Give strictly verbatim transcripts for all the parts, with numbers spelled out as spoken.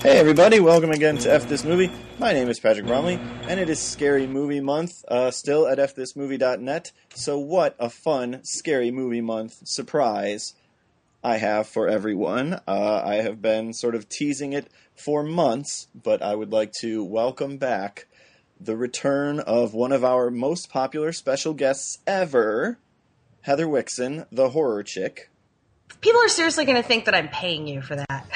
Hey everybody, welcome again to F This Movie. My name is Patrick Bromley, and it is Scary Movie Month, uh, still at f this movie dot net. So what a fun Scary Movie Month surprise I have for everyone. Uh, I have been sort of teasing it for months, but I would like to welcome back the return of one of our most popular special guests ever, Heather Wixson, the horror chick. People are seriously going to think that I'm paying you for that.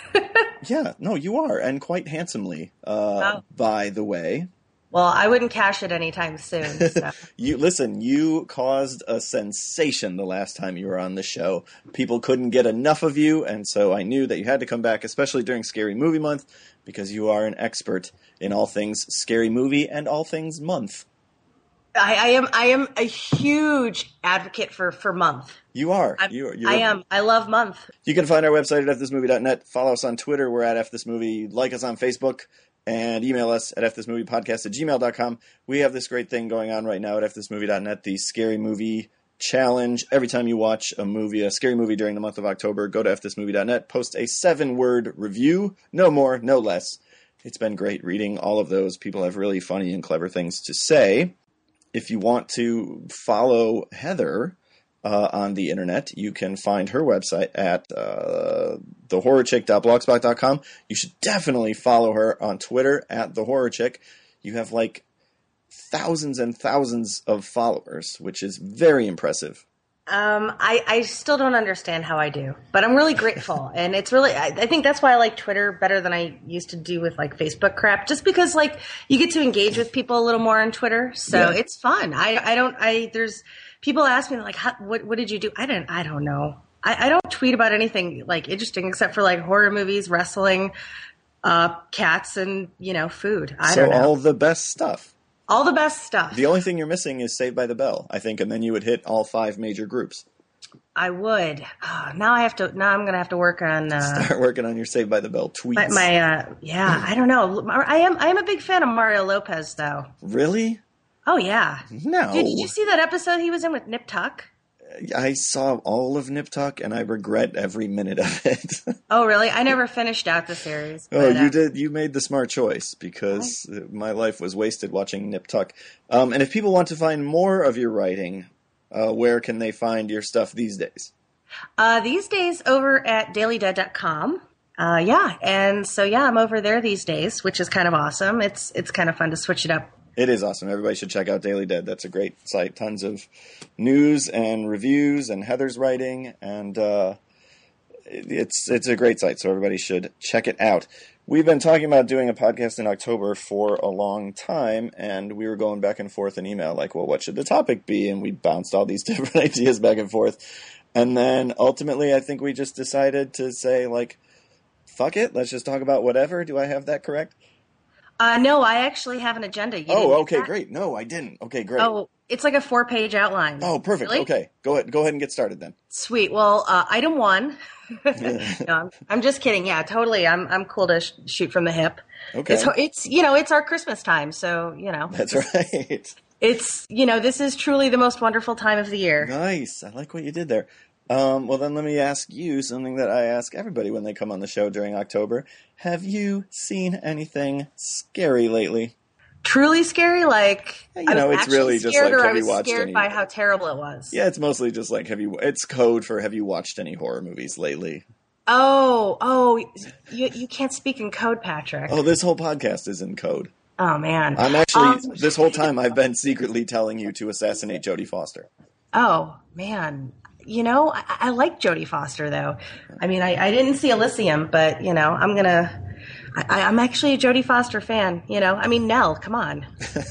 Yeah, no, you are, and quite handsomely, uh, oh. by the way. Well, I wouldn't cash it anytime soon. So. you Listen, you caused a sensation the last time you were on the show. People couldn't get enough of you, and so I knew that you had to come back, especially during Scary Movie Month, because you are an expert in all things Scary Movie and all things month. I, I am I am a huge advocate for, for month. You are. You are. You're I am. I love month. You can find our website at f this movie dot net. Follow us on Twitter. We're at fthismovie. Like us on Facebook. And email us at f this movie podcast at gmail dot com. We have this great thing going on right now at f this movie dot net, the Scary Movie Challenge. Every time you watch a movie, a scary movie during the month of October, go to f this movie dot net, post a seven-word review. No more, no less. It's been great reading all of those. People have really funny and clever things to say. If you want to follow Heather uh, on the internet, you can find her website at uh, the horror chick dot blogspot dot com. You should definitely follow her on Twitter at thehorrorchick. You have like thousands and thousands of followers, which is very impressive. Um, I, I still don't understand how I do, but I'm really grateful. And it's really, I, I think that's why I like Twitter better than I used to do with like Facebook crap, just because like you get to engage with people a little more on Twitter. So yeah. It's fun. I, I don't, I, there's people ask me like, how, what, what did you do? I don't, I don't know. I, I don't tweet about anything like interesting except for like horror movies, wrestling, uh, cats and, you know, food. I so don't know. All the best stuff. All the best stuff. The only thing you're missing is Saved by the Bell, I think, and then you would hit all five major groups. I would. Oh, now I have to. Now I'm going to have to work on. Uh, Start working on your Saved by the Bell tweets. My, my uh, yeah, I don't know. I am. I am a big fan of Mario Lopez, though. Really? Oh yeah. No. Dude, did you see that episode he was in with Nip Tuck? I saw all of Nip Tuck, and I regret every minute of it. Oh, really? I never finished out the series. But, oh, you uh, did. You made the smart choice, because okay. my life was wasted watching Nip Tuck. Um, and if people want to find more of your writing, uh, where can they find your stuff these days? Uh, these days, over at daily dead dot com. Uh, yeah, and so, yeah, I'm over there these days, which is kind of awesome. It's It's kind of fun to switch it up. It is awesome. Everybody should check out Daily Dead. That's a great site. Tons of news and reviews and Heather's writing, and uh, it's it's a great site, so everybody should check it out. We've been talking about doing a podcast in October for a long time, and we were going back and forth in email, like, well, what should the topic be? And we bounced all these different ideas back and forth. And then ultimately, I think we just decided to say, like, fuck it, let's just talk about whatever. Do I have that correct? Uh, no, I actually have an agenda. You oh, okay, great. No, I didn't. Okay, great. Oh, it's like a four-page outline. Oh, perfect. Really? Okay, go ahead. Go ahead and get started then. Sweet. Well, uh, item one. no, I'm, I'm just kidding. Yeah, totally. I'm I'm cool to sh- shoot from the hip. Okay. It's, it's you know it's our Christmas time, so you know. That's right. It's you know this is truly the most wonderful time of the year. Nice. I like what you did there. Um, well, then let me ask you something that I ask everybody when they come on the show during October. Have you seen anything scary lately? Truly scary? Like, you know, it's really just like, have you watched any... I was scared by how terrible it was. Yeah, it's mostly just like, have you... It's code for have you watched any horror movies lately? Oh, oh, you you can't speak in code, Patrick. Oh, this whole podcast is in code. Oh, man. I'm actually... Um... This whole time I've been secretly telling you to assassinate Jodie Foster. Oh, man. You know, I, I like Jodie Foster, though. I mean, I, I didn't see Elysium, but, you know, I'm going to... I'm actually a Jodie Foster fan, you know? I mean, Nell, come on.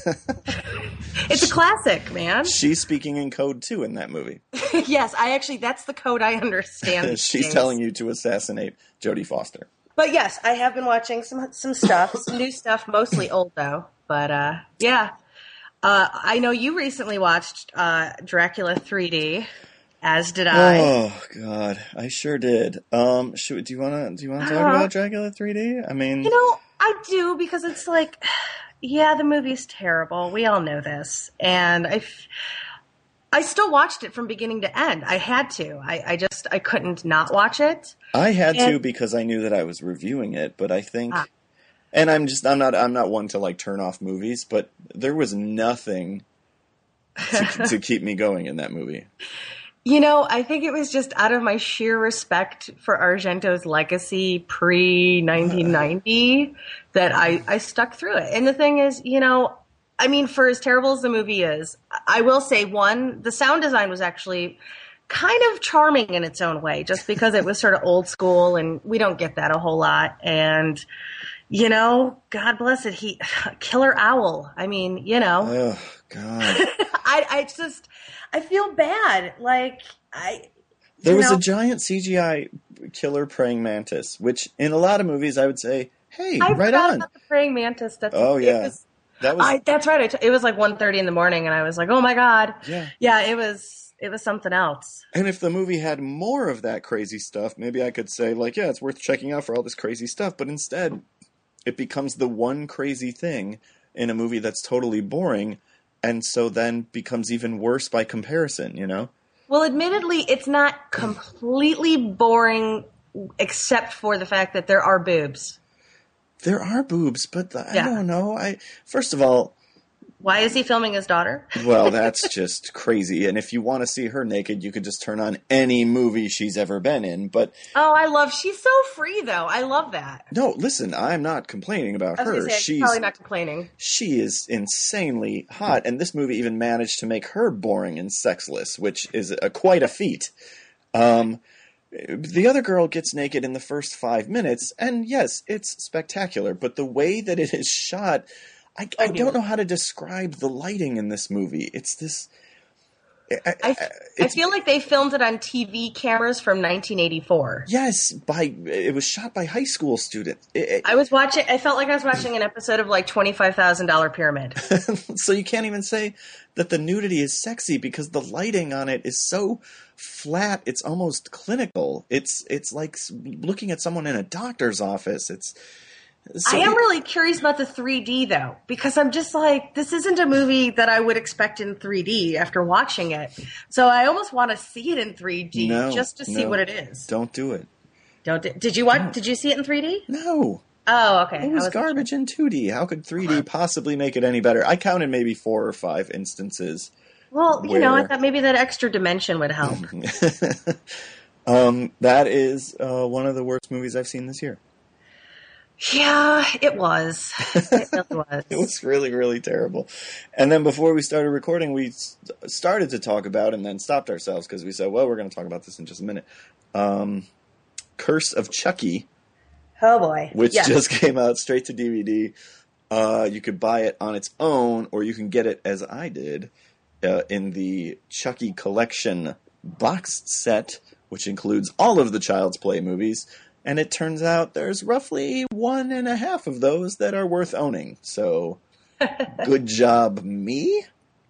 It's a classic, man. She's speaking in code, too, in that movie. Yes, I actually... That's the code I understand. She's days. telling you to assassinate Jodie Foster. But, yes, I have been watching some some stuff. Some new stuff, mostly old, though. But, uh, yeah. Uh, I know you recently watched uh, Dracula three D. As did I. Oh God, I sure did. Um, should, do you want to do you want to talk uh, about Dracula three D? I mean, you know, I do because it's like, yeah, the movie's terrible. We all know this, and I, I still watched it from beginning to end. I had to. I, I just I couldn't not watch it. I had and, to because I knew that I was reviewing it, but I think ah. and I'm just I'm not I'm not one to like turn off movies, but there was nothing to, to keep me going in that movie. You know, I think it was just out of my sheer respect for Argento's legacy pre nineteen ninety that I, I stuck through it. And the thing is, you know, I mean, for as terrible as the movie is, I will say, one, the sound design was actually kind of charming in its own way, just because it was sort of old school, and we don't get that a whole lot. And, you know, God bless it, he Killer Owl. I mean, you know. Oh, God. I, I just... I feel bad. Like, I... There was know. a giant C G I killer praying mantis, which in a lot of movies I would say, hey, I right forgot on. about the praying mantis. That's, oh, yeah. Was, that was. I, that's right. I t- it was like one thirty in the morning, and I was like, oh, my God. Yeah. Yeah, it was, it was something else. And if the movie had more of that crazy stuff, maybe I could say, like, yeah, it's worth checking out for all this crazy stuff. But instead, it becomes the one crazy thing in a movie that's totally boring, and so then becomes even worse by comparison, you know? Well, admittedly, it's not completely boring, except for the fact that there are boobs. There are boobs, but the, I Yeah. don't know. I First of all... Why is he filming his daughter? Well, that's just crazy. And if you want to see her naked, you could just turn on any movie she's ever been in. But Oh, I love... She's so free, though. I love that. no, listen, I'm not complaining about I was her. gonna say, She's probably not complaining. She is insanely hot, and this movie even managed to make her boring and sexless, which is a, quite a feat. Um, the other girl gets naked in the first five minutes, and yes, it's spectacular, but the way that it is shot, I, I don't know how to describe the lighting in this movie. It's this... I, I, f- I feel like they filmed it on T V cameras from nineteen eighty-four. Yes, by it was shot by high school students. It, it, I was watching. I felt like I was watching an episode of like twenty-five thousand dollar Pyramid. So you can't even say that the nudity is sexy because the lighting on it is so flat. It's almost clinical. It's it's like looking at someone in a doctor's office. It's. So I am it, really curious about the three D though, because I'm just like, this isn't a movie that I would expect in three D after watching it. So I almost want to see it in three D no, just to see no, what it is. Don't do it. Don't. Did you watch? Did you see it in three D? No. Oh, okay. It was garbage sure. in two D. How could three D possibly make it any better? I counted maybe four or five instances. Well, where... you know, I thought maybe that extra dimension would help. um, that is uh, one of the worst movies I've seen this year. Yeah, it was. It really was. It was really, really terrible. And then before we started recording, we started to talk about and then stopped ourselves because we said, well, we're going to talk about this in just a minute. Um, Curse of Chucky. Oh, boy. Which yes. just came out straight to D V D. Uh, you could buy it on its own, or you can get it, as I did, uh, in the Chucky Collection box set, which includes all of the Child's Play movies. And it turns out there's roughly one and a half of those that are worth owning. So, good job, me.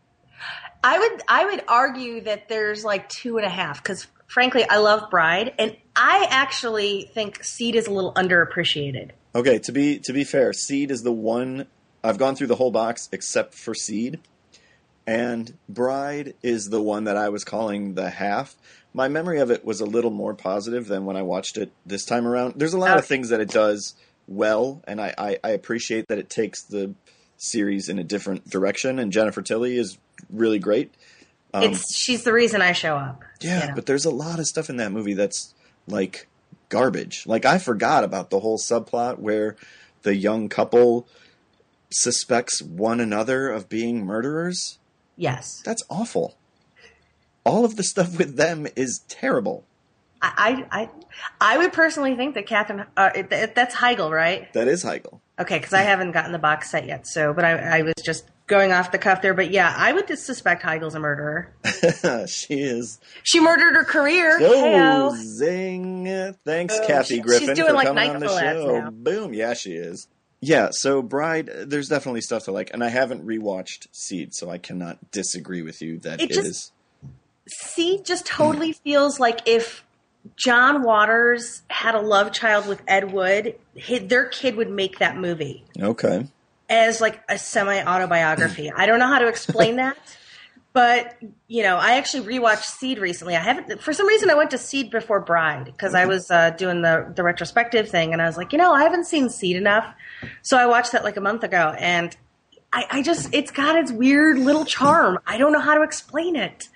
I would I would argue that there's like two and a half because, frankly, I love Bride, and I actually think Seed is a little underappreciated. Okay, to be to be fair, Seed is the one I've gone through the whole box except for Seed, and Bride is the one that I was calling the half. My memory of it was a little more positive than when I watched it this time around. There's a lot of things that it does well, and I, I, I appreciate that it takes the series in a different direction, and Jennifer Tilly is really great. Um, it's She's the reason I show up. Yeah, you know? But there's a lot of stuff in that movie that's, like, garbage. Like, I forgot about the whole subplot where the young couple suspects one another of being murderers. Yes. That's awful. All of the stuff with them is terrible. I I, I would personally think that Catherine, uh, it, it, that's Heigl, right? That is Heigl. Okay, because I haven't gotten the box set yet, so, but I, I was just going off the cuff there. But yeah, I would just suspect Heigl's a murderer. She is. She murdered her career. Oh, Hey-o. zing. Thanks, Oh, Kathy she, Griffin, she's doing for like coming on the NyQuil ads show. now. Boom. Yeah, she is. Yeah, so Bride, there's definitely stuff to like, and I haven't rewatched Seed, so I cannot disagree with you that it, It just- is. Seed just totally feels like if John Waters had a love child with Ed Wood, his, their kid would make that movie Okay. as like a semi-autobiography. I don't know how to explain that, But, you know, I actually rewatched Seed recently. I haven't, for some reason, I went to Seed before Bride because mm-hmm. I was uh, doing the, the retrospective thing. And I was like, you know, I haven't seen Seed enough. So I watched that like a month ago. And I, I just, it's got its weird little charm. I don't know how to explain it.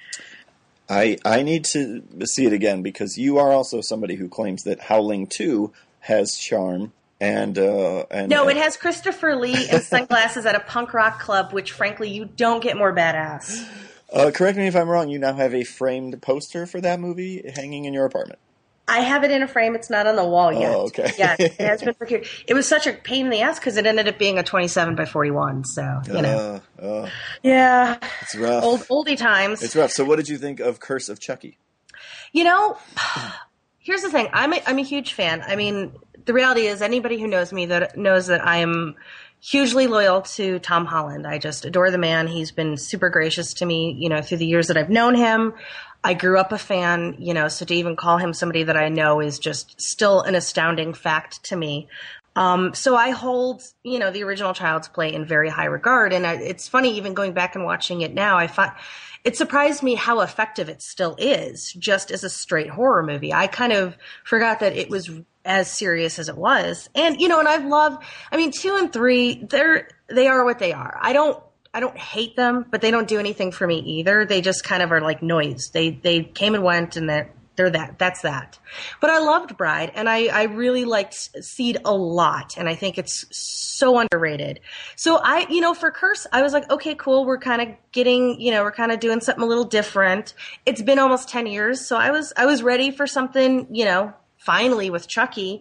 I I need to see it again because you are also somebody who claims that Howling two has charm. And, uh, and no, uh, it has Christopher Lee and sunglasses at a punk rock club, which frankly you don't get more badass. Uh, correct me if I'm wrong. You now have a framed poster for that movie hanging in your apartment. I have it in a frame. It's not on the wall yet. Oh, okay. Yeah, it has been procured. It was such a pain in the ass because it ended up being a twenty-seven by forty-one. So you know, uh, uh, yeah, it's rough. Old oldie times. It's rough. So, what did you think of Curse of Chucky? You know, here's the thing. I'm a, I'm a huge fan. I mean. The reality is anybody who knows me that knows that I am hugely loyal to Tom Holland. I just adore the man. He's been super gracious to me, you know, through the years that I've known him. I grew up a fan, you know, so to even call him somebody that I know is just still an astounding fact to me. Um, so I hold, you know, the original Child's Play in very high regard. And I, it's funny, even going back and watching it now, I find it surprised me how effective it still is just as a straight horror movie. I kind of forgot that it was as serious as it was. And, you know, and I've loved, I mean, two and three, they're, they are what they are. I don't, I don't hate them, but they don't do anything for me either. They just kind of are like noise. They, they came and went and they're, they're that, that's that. But I loved Bride and I, I really liked Seed a lot. And I think it's so underrated. So I, you know, for Curse, I was like, okay, cool. We're kind of getting, you know, we're kind of doing something a little different. It's been almost ten years. So I was, I was ready for something, you know, finally with Chucky,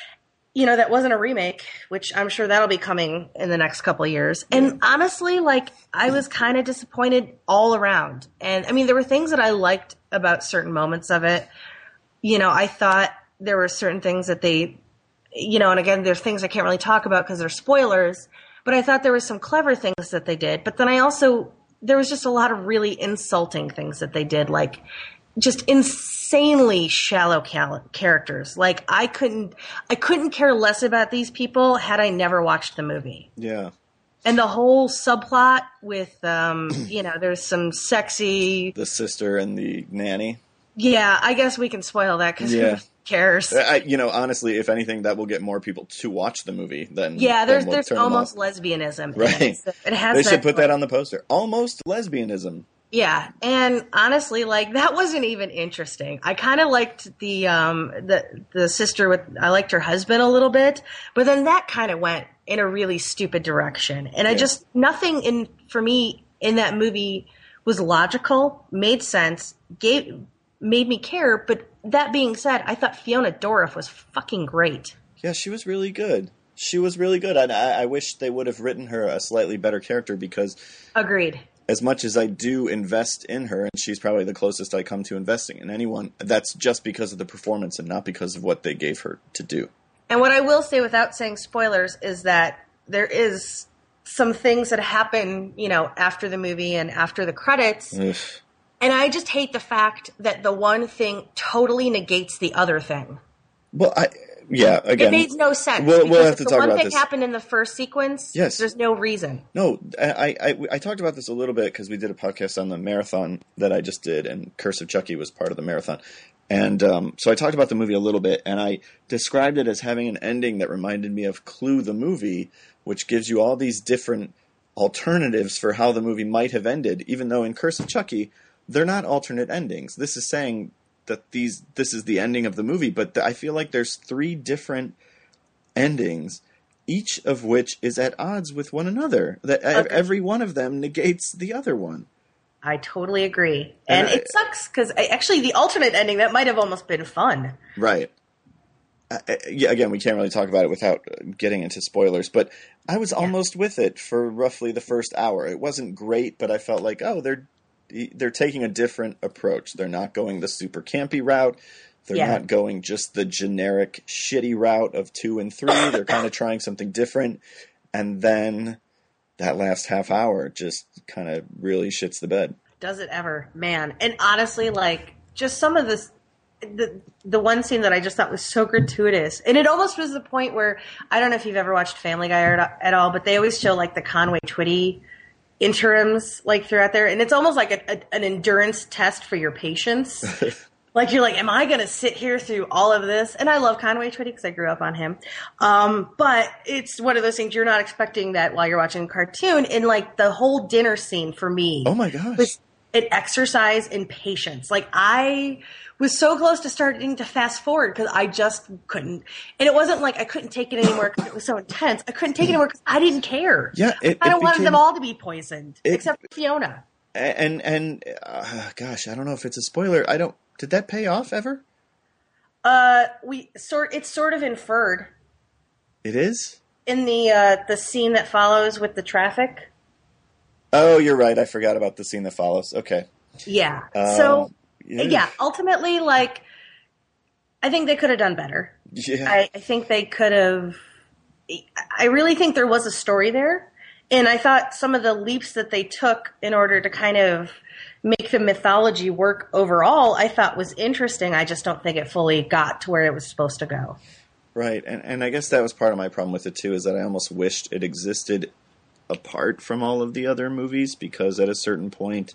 you know, that wasn't a remake, which I'm sure that'll be coming in the next couple of years. And honestly, like, I was kind of disappointed all around. And I mean, there were things that I liked about certain moments of it. You know, I thought there were certain things that they, you know, and again, there's things I can't really talk about because they're spoilers, but I thought there were some clever things that they did. But then I also, there was just a lot of really insulting things that they did, like, just insanely shallow cal- characters. Like I couldn't, I couldn't care less about these people had I never watched the movie. Yeah. And the whole subplot with, um, you know, there's some sexy, the sister and the nanny. Yeah, I guess we can spoil that because yeah. who cares? I, you know, honestly, if anything, that will get more people to watch the movie than yeah. There's than we'll there's almost lesbianism. Right. In it. So it has. They that should put like, that on the poster. Almost lesbianism. Yeah, and honestly, like that wasn't even interesting. I kind of liked the um the the sister with I liked her husband a little bit, but then that kind of went in a really stupid direction. And yeah. I just nothing in for me in that movie was logical, made sense, gave made me care. But that being said, I thought Fiona Dourif was fucking great. Yeah, she was really good. She was really good. I I wish they would have written her a slightly better character because agreed. As much as I do invest in her, and she's probably the closest I come to investing in anyone, that's just because of the performance and not because of what they gave her to do. And what I will say without saying spoilers is that there is some things that happen, you know, after the movie and after the credits. Ugh. And I just hate the fact that the one thing totally negates the other thing. Well, I... Yeah, again, it made no sense. We'll, we'll have to the talk one about thing this. happened in the first sequence. Yes, there's no reason. No, I, I, I talked about this a little bit because we did a podcast on the marathon that I just did, and Curse of Chucky was part of the marathon, and um, so I talked about the movie a little bit, and I described it as having an ending that reminded me of Clue the movie, which gives you all these different alternatives for how the movie might have ended, even though in Curse of Chucky they're not alternate endings. This is saying that these this is the ending of the movie, but th- I feel like there's three different endings, each of which is at odds with one another. That okay. Every one of them negates the other one. I totally agree. And, and I, it sucks because actually the alternate ending, that might have almost been fun. Right. Uh, yeah, again, we can't really talk about it without getting into spoilers, but I was yeah. almost with it for roughly the first hour. It wasn't great, but I felt like, oh, they're they're taking a different approach. They're not going the super campy route. They're yeah. not going just the generic shitty route of two and three. They're kind of trying something different. And then that last half hour just kind of really shits the bed. Does it ever, man. And honestly, like, just some of this, the the one scene that I just thought was so gratuitous. And it almost was the point where, I don't know if you've ever watched Family Guy at all, but they always show, like, the Conway Twitty interims like throughout there, and it's almost like a, a, an endurance test for your patience. Like, you're like, am I going to sit here through all of this? And I love Conway Twitty because I grew up on him. Um, but it's one of those things you're not expecting that while you're watching a cartoon. And, like, the whole dinner scene for me oh my gosh. was an exercise in patience. Like, I was so close to starting to fast forward because I just couldn't. And it wasn't like I couldn't take it anymore because it was so intense. I couldn't take it anymore because I didn't care. Yeah, it, I it don't wanted became, them all to be poisoned, it, except for Fiona. And, and uh, gosh, I don't know if it's a spoiler. I don't. Did that pay off ever? Uh, we sort it's sort of inferred. It is? In the uh, the scene that follows with the traffic. Oh, you're right. I forgot about the scene that follows. Okay. Yeah. Um, so yeah. yeah, ultimately, like, I think they could have done better. Yeah. I, I think they could have. I really think there was a story there, and I thought some of the leaps that they took in order to kind of make the mythology work overall, I thought was interesting. I just don't think it fully got to where it was supposed to go. Right, and and I guess that was part of my problem with it too, is that I almost wished it existed apart from all of the other movies, because at a certain point,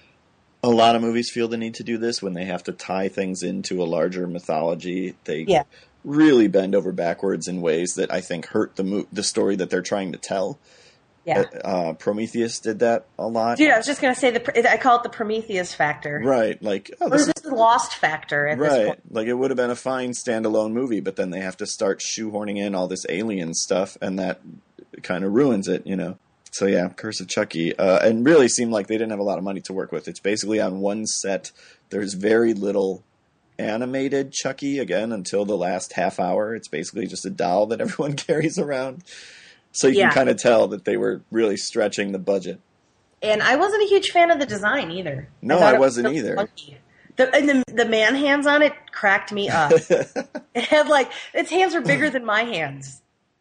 a lot of movies feel the need to do this when they have to tie things into a larger mythology. They yeah. really bend over backwards in ways that I think hurt the mo- the story that they're trying to tell. Yeah, uh, Prometheus did that a lot. Dude, I was just gonna say the I call it the Prometheus factor. Right, like oh, this this is the Lost factor at right. this point. Like, it would have been a fine standalone movie, but then they have to start shoehorning in all this alien stuff, and that kind of ruins it, you know. So yeah, Curse of Chucky, uh, and really seemed like they didn't have a lot of money to work with. It's basically on one set. There's very little animated Chucky again until the last half hour. It's basically just a doll that everyone carries around. So you yeah. can kind of tell that they were really stretching the budget. And I wasn't a huge fan of the design either. No, I, I wasn't was either. Funky. The, and the, the man hands on it cracked me up. It had like, its hands were bigger than my hands.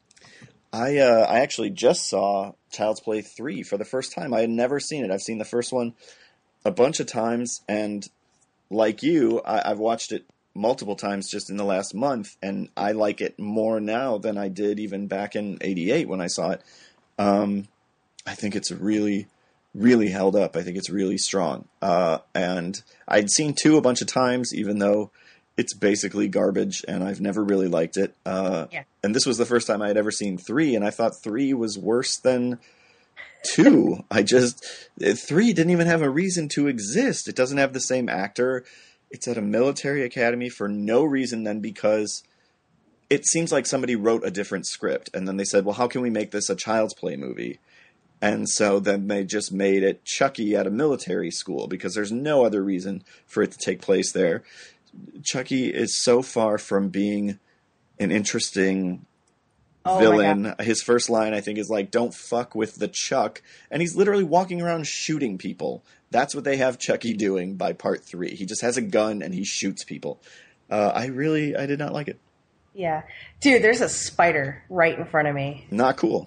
I uh, I actually just saw Child's Play three for the first time. I had never seen it. I've seen the first one a bunch of times, and like you, I, I've watched it multiple times just in the last month, and I like it more now than I did even back in eighty-eight when I saw it. Um, I think it's really, really held up. I think it's really strong. Uh, and I'd seen two a bunch of times, even though it's basically garbage, and I've never really liked it. Uh, yeah. And this was the first time I had ever seen three, and I thought three was worse than two. I just, three didn't even have a reason to exist. It doesn't have the same actor. It's at a military academy for no reason than because it seems like somebody wrote a different script, and then they said, well, how can we make this a Child's Play movie? And so then they just made it Chucky at a military school, because there's no other reason for it to take place there. Chucky is so far from being an interesting oh villain. His first line, I think, is like, don't fuck with the Chuck. And he's literally walking around shooting people. That's what they have Chucky doing by part three. He just has a gun and he shoots people. Uh, I really, I did not like it. Yeah. Dude, there's a spider right in front of me. Not cool.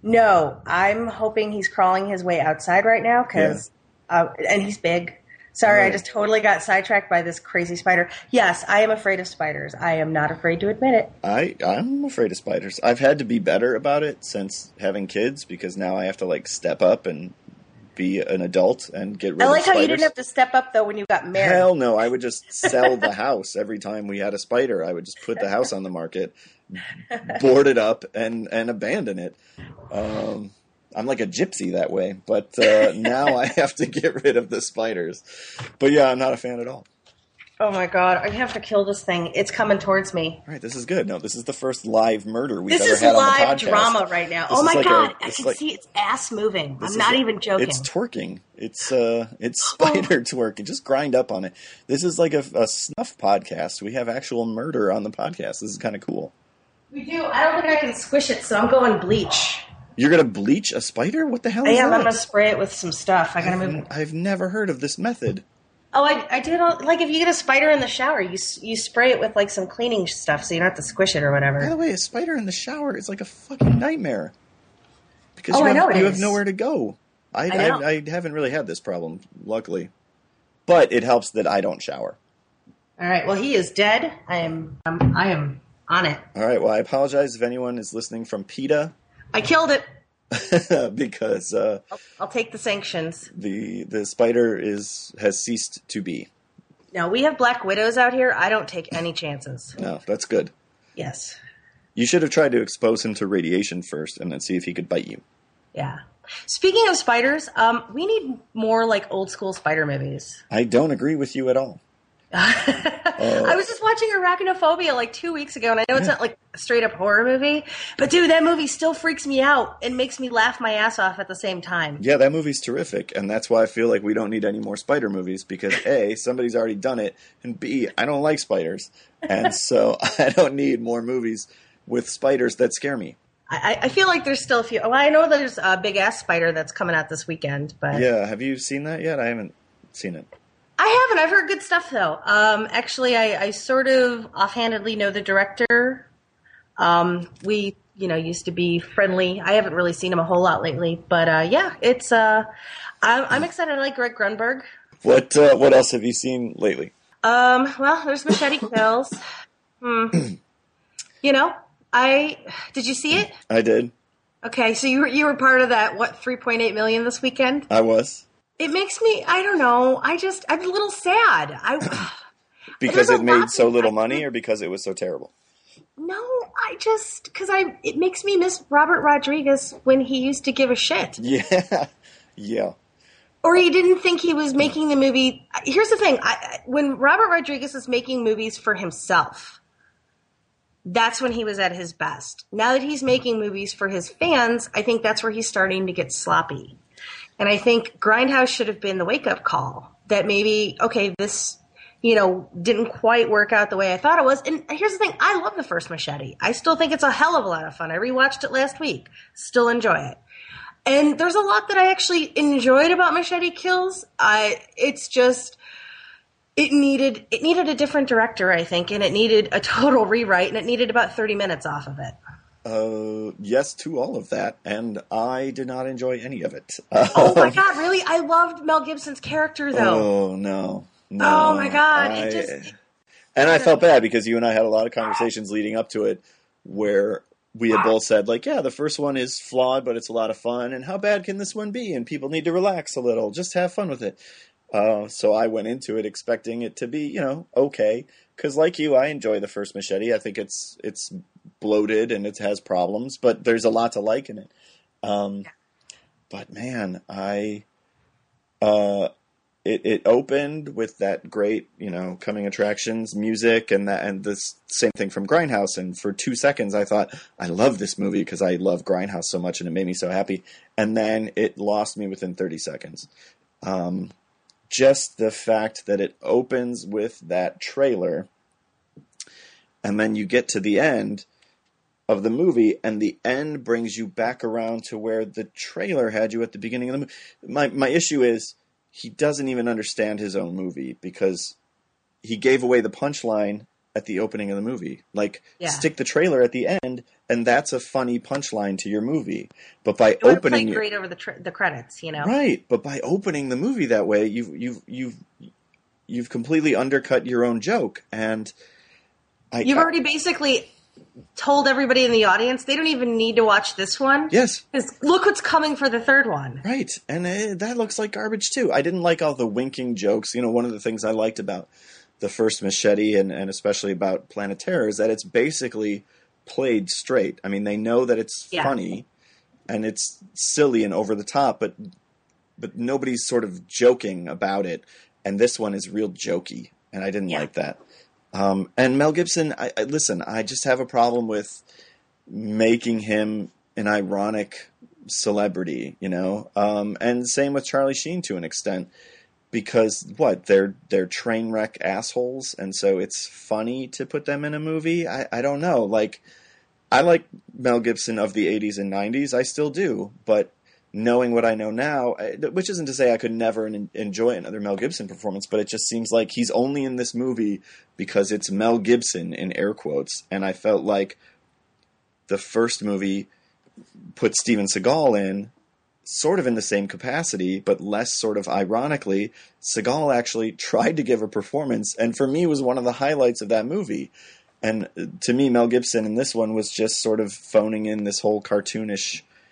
No, I'm hoping he's crawling his way outside right now, because, yeah. uh, and he's big. Sorry, oh. I just totally got sidetracked by this crazy spider. Yes, I am afraid of spiders. I am not afraid to admit it. I, I'm afraid of spiders. I've had to be better about it since having kids, because now I have to, like, step up and be an adult and get rid of spiders. I like how you didn't have to step up, though, when you got married. Hell no. I would just sell the house every time we had a spider. I would just put the house on the market, board it up, and, and abandon it. Um... I'm like a gypsy that way, but uh, now I have to get rid of the spiders. But yeah, I'm not a fan at all. Oh my god, I have to kill this thing. It's coming towards me. All right, this is good. No, this is the first live murder we've this ever had on the podcast. This is live drama right now. This oh my like god, a, I can like, see its ass moving. I'm not even joking. It's twerking. It's uh, it's spider oh. twerking. Just grind up on it. This is like a, a snuff podcast. We have actual murder on the podcast. This is kind of cool. We do. I don't think I can squish it, so I'm going bleach. You're going to bleach a spider? What the hell is I am. that? I'm going to spray it with some stuff. I got to move. I've never heard of this method. Oh, I, I did. All, like, if you get a spider in the shower, you you spray it with, like, some cleaning stuff so you don't have to squish it or whatever. By the way, a spider in the shower is like a fucking nightmare. Because oh, you, I have, know it you is. have nowhere to go. I, I, know. I, I haven't really had this problem, luckily. But it helps that I don't shower. All right. Well, he is dead. I am um, I am on it. All right. Well, I apologize if anyone is listening from PETA. I killed it. because uh, I'll, I'll take the sanctions. the the spider is has ceased to be. No, we have Black Widows out here. I don't take any chances. No, that's good. Yes. You should have tried to expose him to radiation first and then see if he could bite you. Yeah. Speaking of spiders, um, we need more like old school spider movies. I don't agree with you at all. I was just watching Arachnophobia like two weeks ago, and I know it's not like a straight up horror movie, but dude, that movie still freaks me out and makes me laugh my ass off at the same time. Yeah, that movie's terrific, and that's why I feel like we don't need any more spider movies, because A, somebody's already done it, and B, I don't like spiders, and so I don't need more movies with spiders that scare me. I, I feel like there's still a few. Well, I know there's a big ass spider that's coming out this weekend, but Yeah, have you seen that yet? I haven't seen it. I haven't. I've heard good stuff though. Um, actually, I, I sort of offhandedly know the director. Um, we, you know, used to be friendly. I haven't really seen him a whole lot lately, but uh, yeah, it's. Uh, I'm, I'm excited. I like Greg Grunberg. What uh, What else have you seen lately? Um, well, there's Machete Kills. Hmm. You know, I did you see it? I did. Okay, so you were you were part of that. What three point eight million this weekend? I was. It makes me, I don't know, I just, I'm a little sad. I Because there's it a made lot so that little I- money, or because it was so terrible? No, I just, because I, it makes me miss Robert Rodriguez when he used to give a shit. Yeah, yeah. Or he didn't think he was making the movie. Here's the thing, I, when Robert Rodriguez is making movies for himself, that's when he was at his best. Now that he's making movies for his fans, I think that's where he's starting to get sloppy. And I think Grindhouse should have been the wake-up call that maybe, okay, this, you know, didn't quite work out the way I thought it was. And here's the thing. I love the first Machete. I still think it's a hell of a lot of fun. I rewatched it last week. Still enjoy it. And there's a lot that I actually enjoyed about Machete Kills. I, it's just, it needed, it needed a different director, I think, and it needed a total rewrite, and it needed about thirty minutes off of it. Uh, yes to all of that, and I did not enjoy any of it. Oh my god, really? I loved Mel Gibson's character, though. Oh no, no! Oh my god, I, it just. And I felt bad because you and I had a lot of conversations leading up to it, where we had both said, like, yeah, the first one is flawed, but it's a lot of fun, and how bad can this one be? And people need to relax a little, just have fun with it. Uh, so I went into it expecting it to be, you know, okay. Because like you, I enjoy the first Machete. I think it's it's bloated and it has problems, but there's a lot to like in it. Um, Yeah. But man, I uh, it it opened with that great, you know, coming attractions music, and that and this same thing from Grindhouse. And for two seconds, I thought, I love this movie because I love Grindhouse so much, and it made me so happy. And then it lost me within thirty seconds. Um, Just the fact that it opens with that trailer, and then you get to the end of the movie, and the end brings you back around to where the trailer had you at the beginning of the movie. My my issue is he doesn't even understand his own movie, because he gave away the punchline at the opening of the movie. Like, Yeah. stick the trailer at the end, and that's a funny punchline to your movie. But by It would have opening played it, great over the tr- the credits, you know. right, but by opening the movie that way, you've you've you've you've completely undercut your own joke, and I, You've I- already basically told everybody in the audience they don't even need to watch this one. yes, 'Cause look what's coming for the third one. right, and uh, that looks like garbage too. I didn't like all the winking jokes. You know, one of the things I liked about the first Machete, and, and especially about Planet Terror, is that it's basically played straight. I mean, they know that it's Yeah. funny and it's silly and over the top, but but nobody's sort of joking about it. And this one is real jokey, and I didn't Yeah. like that. Um, and Mel Gibson, I, I listen. I just have a problem with making him an ironic celebrity, you know. Um, and same with Charlie Sheen to an extent. Because what they're they're train wreck assholes, and so it's funny to put them in a movie. I, I don't know. Like, I like Mel Gibson of the eighties and nineties. I still do, but knowing what I know now, I, which isn't to say I could never en- enjoy another Mel Gibson performance, but it just seems like he's only in this movie because it's Mel Gibson in air quotes. And I felt like the first movie put Steven Seagal in, sort of in the same capacity, but less sort of ironically. Seagal actually tried to give a performance, and for me was one of the highlights of that movie. And to me, Mel Gibson in this one was just sort of phoning in this whole cartoonish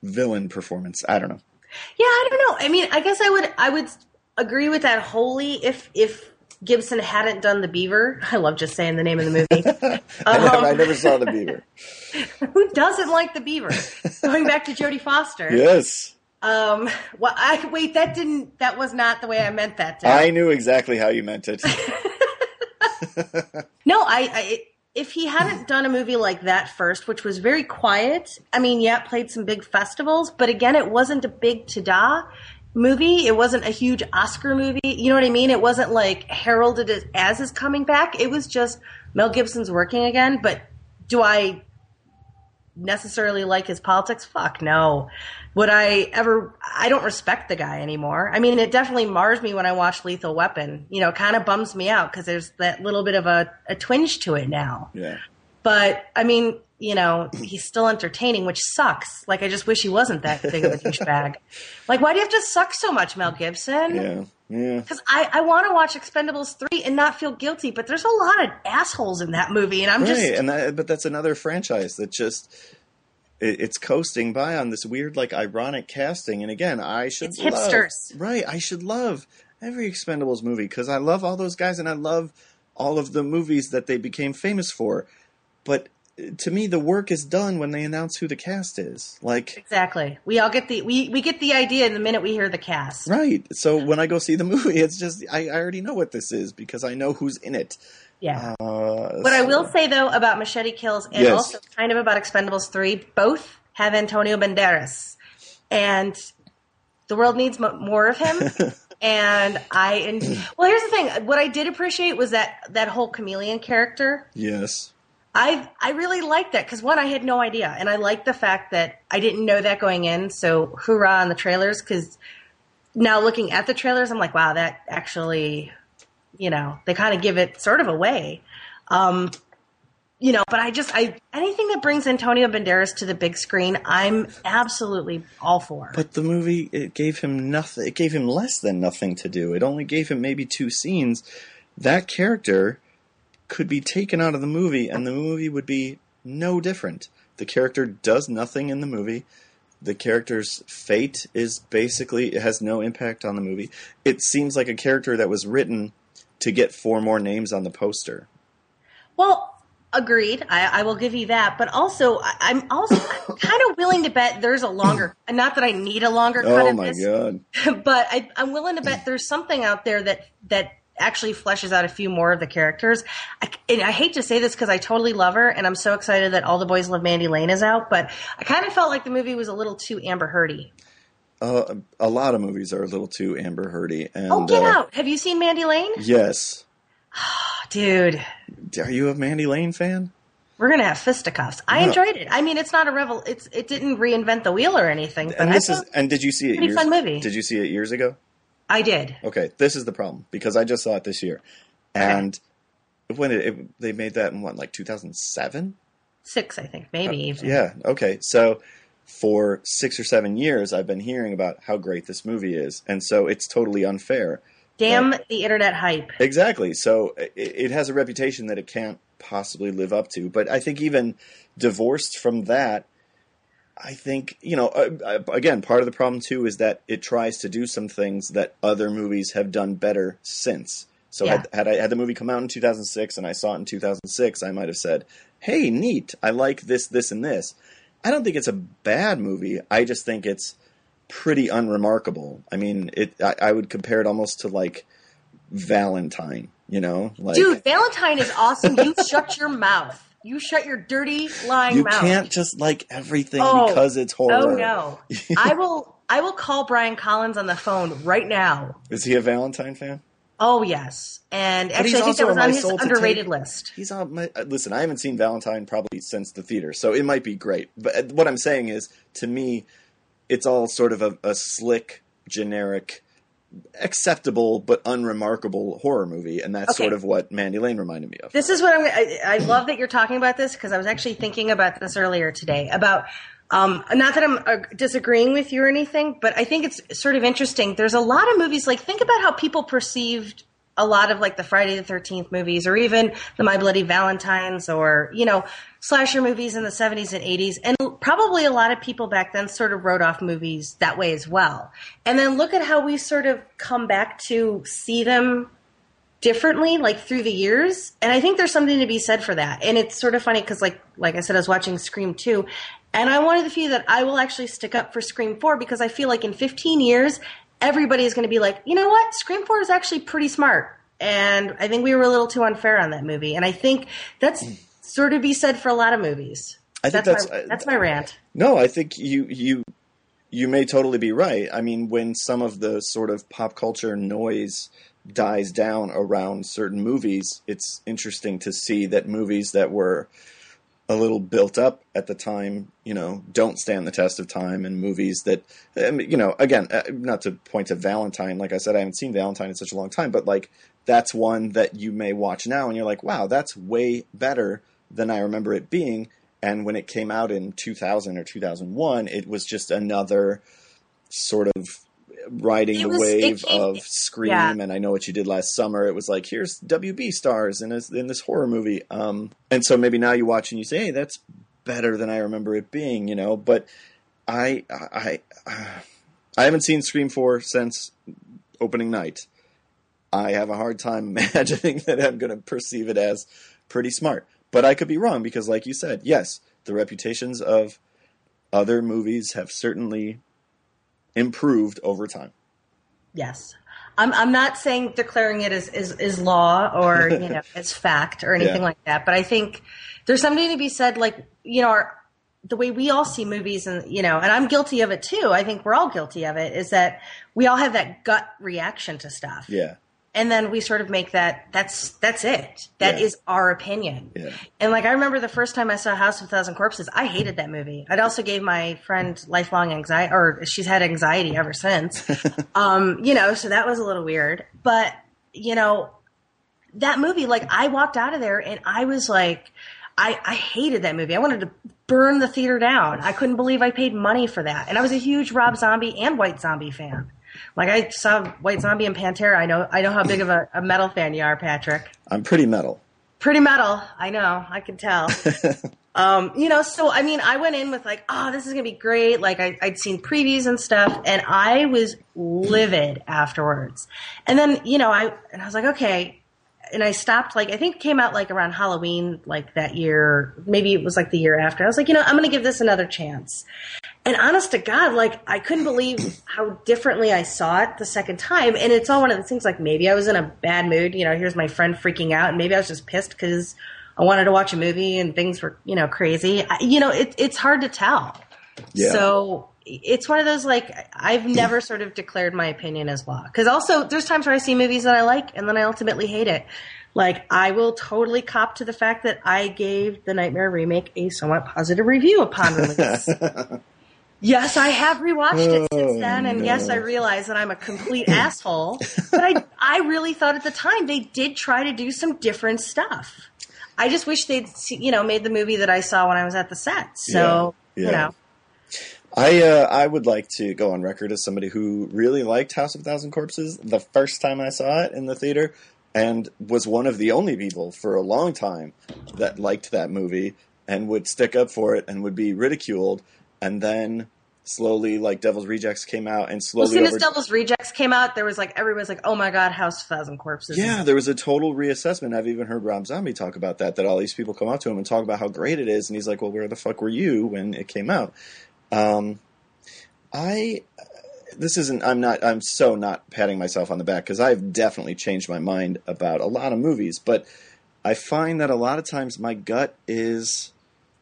villain performance. I don't know. Yeah, I don't know. I mean, I guess I would I would agree with that wholly if if Gibson hadn't done The Beaver. I love just saying the name of the movie. I, um, never, I never saw The Beaver. Who doesn't like The Beaver? Going back to Jodie Foster. Yes. Um. Well, I wait. That didn't. That was not the way I meant that. I knew exactly how you meant it. No, I, I. If he hadn't done a movie like that first, which was very quiet. I mean, yeah, played some big festivals, but again, it wasn't a big ta-da movie. It wasn't a huge Oscar movie. You know what I mean? It wasn't like heralded as, as his coming back. It was just Mel Gibson's working again. But do I necessarily like his politics? Fuck no. Would I ever? I don't respect the guy anymore. I mean, it definitely mars me when I watch Lethal Weapon. You know, it kind of bums me out because there's that little bit of a, a twinge to it now. Yeah. But I mean, you know, he's still entertaining, which sucks. Like, I just wish he wasn't that big of a douchebag. Like, why do you have to suck so much, Mel Gibson? Yeah, yeah. Because I, I want to watch Expendables three and not feel guilty, but there's a lot of assholes in that movie, and I'm right. just... And that, but that's another franchise that just... It, it's coasting by on this weird, like, ironic casting. And again, I should It's love... hipsters. Right, I should love every Expendables movie, because I love all those guys, and I love all of the movies that they became famous for. But to me, the work is done when they announce who the cast is. Like Exactly. We all get the we, we get the idea the minute we hear the cast. right. So when I go see the movie, it's just I, I already know what this is because I know who's in it. Yeah. Uh, what I so- will say though about Machete Kills and Yes. also kind of about Expendables three, both have Antonio Banderas, and the world needs mo- more of him. And I and well, here's the thing. What I did appreciate was that that whole chameleon character. Yes. I I really liked that because one, I had no idea, and I liked the fact that I didn't know that going in. So hoorah on the trailers, because now looking at the trailers, I'm like, wow, that actually, you know, they kind of give it sort of away, um, you know. But I just I anything that brings Antonio Banderas to the big screen, I'm absolutely all for. But the movie, it gave him nothing. It gave him less than nothing to do. It only gave him maybe two scenes. That character could be taken out of the movie, and the movie would be no different. The character does nothing in the movie. The character's fate is basically, it has no impact on the movie. It seems like a character that was written to get four more names on the poster. Well, agreed. I, I will give you that. But also, I, I'm also kind of willing to bet there's a longer, not that I need a longer cut Oh of my this, god. but I, I'm willing to bet there's something out there that, that actually fleshes out a few more of the characters. I, and I hate to say this because I totally love her, and I'm so excited that All the Boys Love Mandy Lane is out, but I kind of felt like the movie was a little too Amber Heard-y. Uh, a lot of movies are a little too Amber Heard-y. And, Oh, Get uh, Out! Have you seen Mandy Lane? Yes. Dude, Are you a Mandy Lane fan? we're gonna have fisticuffs. I No. enjoyed it. I mean, it's not a revel. It's it didn't reinvent the wheel or anything, but And I this thought is and did you see it pretty years fun movie. Did you see it years ago? I did. Okay, this is the problem because I just saw it this year. And when it, it they made that in what, like two thousand seven? Six, I think, maybe even. Yeah, okay. So for six or seven years I've been hearing about how great this movie is, and so it's totally unfair. Damn that- the internet hype. Exactly. So it, it has a reputation that it can't possibly live up to. But I think even divorced from that, I think, you know, uh, again, part of the problem too is that it tries to do some things that other movies have done better since. So Yeah. had, had I had the movie come out in two thousand six and I saw it in two thousand six, I might have said, hey, neat, I like this, this, and this. I don't think it's a bad movie. I just think it's pretty unremarkable. I mean, it. I, I would compare it almost to like Valentine, you know? Like, Dude, Valentine is awesome. You shut your mouth. You shut your dirty, lying you mouth. can't just like everything Oh. because it's horror. Oh no. I will I will call Brian Collins on the phone right now. Is he a Valentine fan? Oh yes. And he's actually I think also that was on on my his Soul to underrated Take. list. He's on my. uh, Listen, I haven't seen Valentine probably since the theater, so it might be great. But uh, what I'm saying is, to me, it's all sort of a, a slick, generic, acceptable but unremarkable horror movie, and that's Okay. sort of what Mandy Lane reminded me of. This is what I'm I, I love that you're talking about this because I was actually thinking about this earlier today about um, not that I'm uh, disagreeing with you or anything, but I think it's sort of interesting. There's a lot of movies like think about how people perceived a lot of like the Friday the thirteenth movies, or even the My Bloody Valentines, or, you know, slasher movies in the seventies and eighties. And probably a lot of people back then sort of wrote off movies that way as well. And then look at how we sort of come back to see them differently, like through the years. And I think there's something to be said for that. And it's sort of funny because, like, like I said, I was watching Scream two, and I'm one of the few that I will actually stick up for Scream four, because I feel like in fifteen years, everybody is going to be like, you know what? Scream four is actually pretty smart. And I think we were a little too unfair on that movie. And I think that's sort of be said for a lot of movies. I think that's, that's my, that's my rant. No, I think you, you, you may totally be right. I mean, when some of the sort of pop culture noise dies down around certain movies, it's interesting to see that movies that were a little built up at the time, you know, don't stand the test of time, and movies that, you know, again, not to point to Valentine, like I said, I haven't seen Valentine in such a long time, but like that's one that you may watch now and you're like, wow, that's way better than I remember it being. And when it came out in two thousand or two thousand one, it was just another sort of riding It the was- wave it came- of Scream, yeah. and I Know What You Did Last Summer. It was like, here's W B stars in, a, in this horror movie. Um, and so maybe now you watch and you say, hey, that's better than I remember it being, you know. But I, I, I, I haven't seen Scream four since opening night. I have a hard time imagining that I'm going to perceive it as pretty smart. But I could be wrong, because like you said, yes, the reputations of other movies have certainly improved over time. Yes. I'm I'm not saying declaring it as, as, as law or, you know, as fact or anything Yeah. like that, but I think there's something to be said, like, you know, our, the way we all see movies, and, you know, and I'm guilty of it too. I think we're all guilty of it, is that we all have that gut reaction to stuff. Yeah. And then we sort of make that, that's, that's it. That Yeah. is our opinion. Yeah. And like, I remember the first time I saw House of a Thousand Corpses, I hated that movie. I'd also gave my friend lifelong anxiety, or she's had anxiety ever since. um, you know, so that was a little weird, but you know, that movie, like I walked out of there and I was like, I, I hated that movie. I wanted to burn the theater down. I couldn't believe I paid money for that. And I was a huge Rob Zombie and White Zombie fan. Like I saw White Zombie and Pantera. I know, I know how big of a, a metal fan you are, Patrick. I'm pretty metal. Pretty metal. I know. I can tell. um, you know, so I mean, I went in with like, oh, this is gonna be great. Like I, I'd seen previews and stuff, and I was livid afterwards. And then, you know, I and I was like, okay. And I stopped, like, I think it came out like around Halloween, like that year. Maybe it was like the year after. I was like, you know, I'm going to give this another chance. And honest to God, like, I couldn't believe how differently I saw it the second time. And it's all one of the things, like, maybe I was in a bad mood. You know, here's my friend freaking out. And maybe I was just pissed because I wanted to watch a movie and things were, you know, crazy. I, you know, it, it's hard to tell. Yeah. So it's one of those, like, I've never sort of declared my opinion as law. Because also, there's times where I see movies that I like, and then I ultimately hate it. Like, I will totally cop to the fact that I gave the Nightmare remake a somewhat positive review upon release. Yes, I have rewatched it since then, and no. yes, I realize that I'm a complete asshole. But I, I really thought at the time they did try to do some different stuff. I just wish they'd, you know, made the movie that I saw when I was at the set. So, Yeah, yeah. you know. I uh, I would like to go on record as somebody who really liked House of a Thousand Corpses the first time I saw it in the theater, and was one of the only people for a long time that liked that movie and would stick up for it and would be ridiculed. And then slowly, like, Devil's Rejects came out, and Well, slowly as soon as over- Devil's Rejects came out, there was like, everybody's like, oh my God, House of a Thousand Corpses. Yeah, there was a total reassessment. I've even heard Rob Zombie talk about that, that all these people come up to him and talk about how great it is, and he's like, well, where the fuck were you when it came out? Um, I, this isn't, I'm not, I'm so not patting myself on the back, because I've definitely changed my mind about a lot of movies, but I find that a lot of times my gut is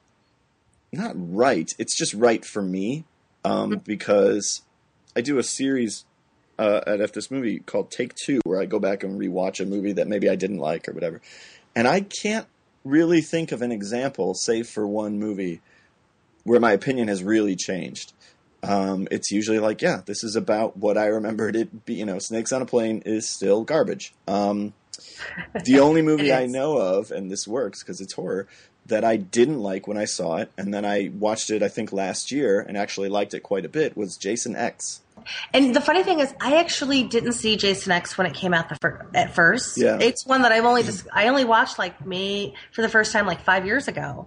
not right. It's just right for me, um, because I do a series uh, at F This Movie called Take Two, where I go back and rewatch a movie that maybe I didn't like or whatever. And I can't really think of an example, save for one movie, where my opinion has really changed. Um, it's usually like, yeah, this is about what I remembered it be. You know, Snakes on a Plane is still garbage. Um, the only movie I know of, and this works because it's horror, that I didn't like when I saw it, and then I watched it, I think, last year, and actually liked it quite a bit, was Jason X. And the funny thing is, I actually didn't see Jason X when it came out the fir- at first. Yeah. It's one that I've only just, I only watched like me for the first time like five years ago.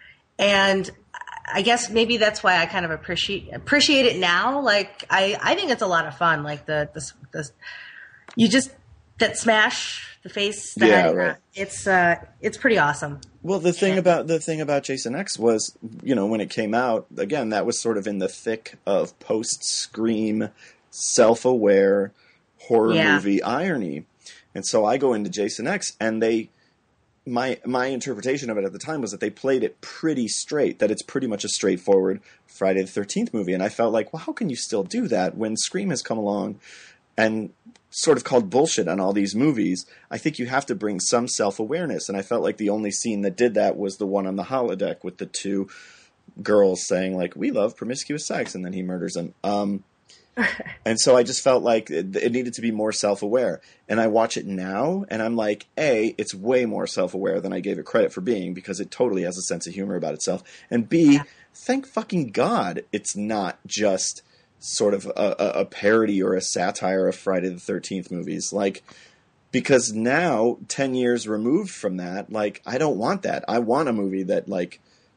And I guess maybe that's why I kind of appreciate appreciate it now. Like I, I think it's a lot of fun. Like the the, the you just that smash the face. The Yeah, head, right. It's uh, it's pretty awesome. Well, the thing about the thing about Jason X was, you know, when it came out, again, that was sort of in the thick of post-Scream, self-aware horror Yeah. movie irony, and so I go into Jason X, and they. My my interpretation of it at the time was that they played it pretty straight, that it's pretty much a straightforward Friday the thirteenth movie. And I felt like, well, how can you still do that when Scream has come along and sort of called bullshit on all these movies? I think you have to bring some self-awareness. And I felt like the only scene that did that was the one on the holodeck with the two girls saying, like, we love promiscuous sex, and then he murders them. Um, and so I just felt like it, it needed to be more self-aware. And I watch it now, and I'm like, A, it's way more self-aware than I gave it credit for being, because it totally has a sense of humor about itself. And B, Yeah. thank fucking God it's not just sort of a, a, a parody or a satire of Friday the thirteenth movies. Like, because now, ten years removed from that, like, I don't want that. I want a movie that, like,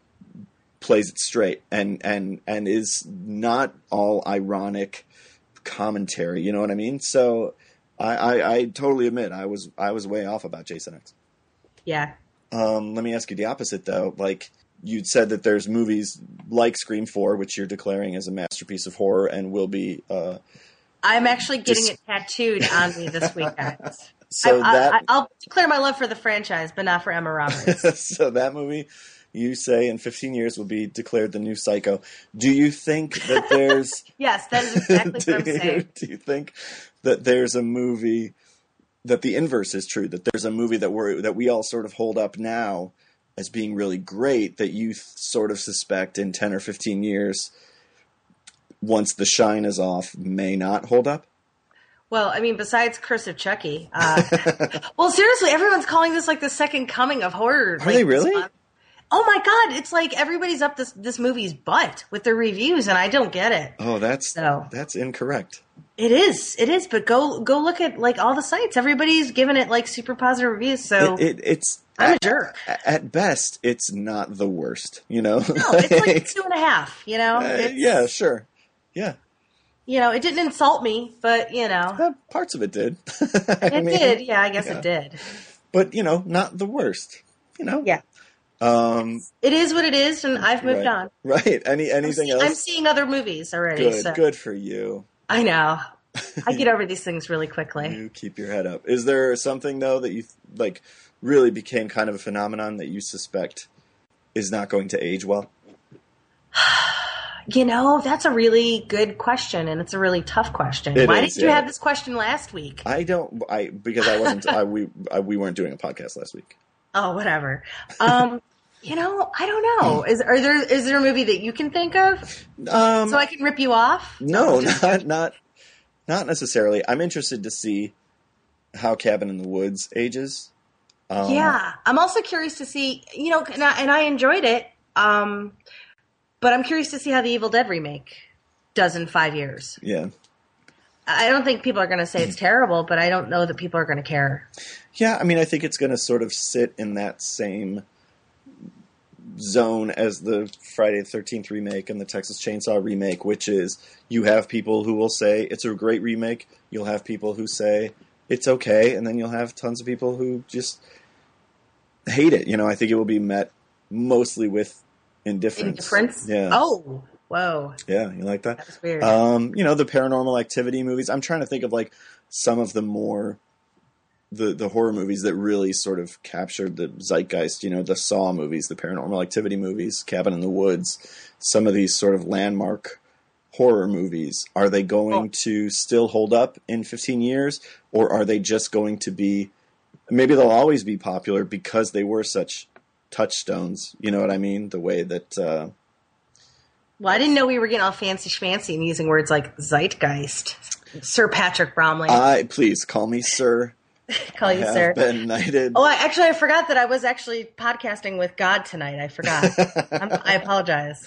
plays it straight and, and, and is not all ironic commentary, you know what I mean? So I, I, I totally admit I was I was way off about Jason X. Yeah. Um, let me ask you the opposite though. Like, you'd said that there's movies like Scream four, which you're declaring as a masterpiece of horror and will be. Uh, I'm actually getting Dis- it tattooed on me this weekend. so I, that I, I'll declare my love for the franchise, but not for Emma Roberts. so that movie, you say in fifteen years will be declared the new Psycho. Do you think that there's? Yes, that is exactly do, what I'm you, saying. do you think that there's a movie that the inverse is true? That there's a movie that we're that we all sort of hold up now as being really great that you th- sort of suspect in ten or fifteen years, once the shine is off, may not hold up? Well, I mean, besides Curse of Chucky. Uh, well, seriously, everyone's calling this like the second coming of horror. Are like, they really? this month. Oh my God! It's like everybody's up this this movie's butt with their reviews, and I don't get it. Oh, that's So. that's incorrect. It is, it is. But go go look at like all the sites. Everybody's giving it like super positive reviews. So It, it, it's I'm a at, jerk. At best, it's not the worst. You know? No, it's like two and a half. You know? Uh, It's- yeah, sure. Yeah, You know, it didn't insult me, but you know, Uh, parts of it did. I it mean, did. Yeah, I guess yeah. it did. But you know, not the worst. You know. Yeah, Um. it is what it is, and I've moved right. on. Right. Any I'm, anything see- else? I'm seeing other movies already. Good. So. Good for you. I know. I get over these things really quickly. You keep your head up. Is there something though that you like really became kind of a phenomenon that you suspect is not going to age well? You know, that's a really good question, and it's a really tough question. It Why is, didn't you yeah. have this question last week? I don't. I because I wasn't. I, we I, we weren't doing a podcast last week. Oh, whatever. Um, you know, I don't know. Is are there is there a movie that you can think of Um. so I can rip you off? No, not not not necessarily. I'm interested to see how Cabin in the Woods ages. Um, Yeah, I'm also curious to see. You know, and I, and I enjoyed it. Um, but I'm curious to see how the Evil Dead remake does in five years. Yeah. I don't think people are going to say it's terrible, but I don't know that people are going to care. Yeah, I mean, I think it's going to sort of sit in that same zone as the Friday the thirteenth remake and the Texas Chainsaw remake, which is you have people who will say it's a great remake, you'll have people who say it's okay, and then you'll have tons of people who just hate it. You know, I think it will be met mostly with indifference. Indifference? Yeah. Oh, whoa. Yeah, you like that? That's weird. Um, you know, the Paranormal Activity movies. I'm trying to think of like some of the more the the horror movies that really sort of captured the zeitgeist. You know, the Saw movies, the Paranormal Activity movies, Cabin in the Woods. Some of these sort of landmark horror movies. Are they going Oh. to still hold up in fifteen years, or are they just going to be? Maybe they'll always be popular because they were such touchstones. You know what I mean? The way that. Uh, Well, I didn't know we were getting all fancy schmancy and using words like zeitgeist. Sir Patrick Bromley. I please call me Sir Call you I have sir. been knighted. Oh, I, actually, I forgot that I was actually podcasting with God tonight. I forgot. I'm, I apologize.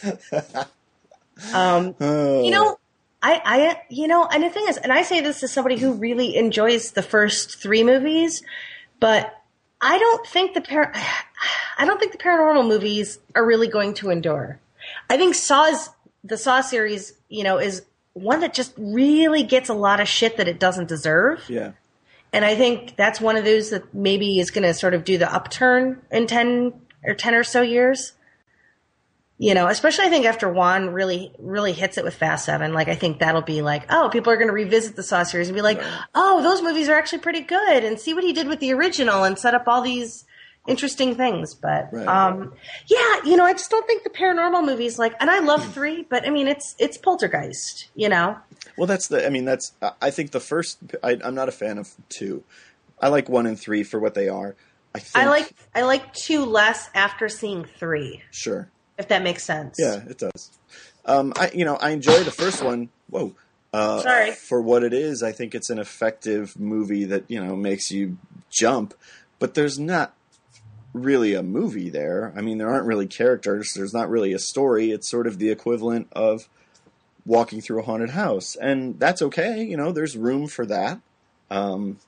Um, Oh. You know, I, I, you know, and the thing is, and I say this as somebody who really enjoys the first three movies, but I don't think the par- I don't think the paranormal movies are really going to endure. I think Saw's the Saw series, you know, is one that just really gets a lot of shit that it doesn't deserve. Yeah. And I think that's one of those that maybe is going to sort of do the upturn in ten or ten or so years. You know, especially I think after Juan really, really hits it with Fast Seven, like I think that'll be like, oh, people are going to revisit the Saw series and be like, right. oh, those movies are actually pretty good, and see what he did with the original and set up all these interesting things. But right. um, yeah, you know, I just don't think the paranormal movies like, and I love three, but I mean, it's it's Poltergeist, you know. Well, that's the. I mean, that's. I think the first. I, I'm not a fan of two. I like one and three for what they are. I think, I like I like two less after seeing three. Sure. If that makes sense. Yeah, it does. Um, I you know I enjoy the first one. Whoa. Uh, Sorry. For what it is, I think it's an effective movie that you know makes you jump. But there's not really a movie there. I mean, there aren't really characters. There's not really a story. It's sort of the equivalent of walking through a haunted house, and that's okay. You know, there's room for that. Um,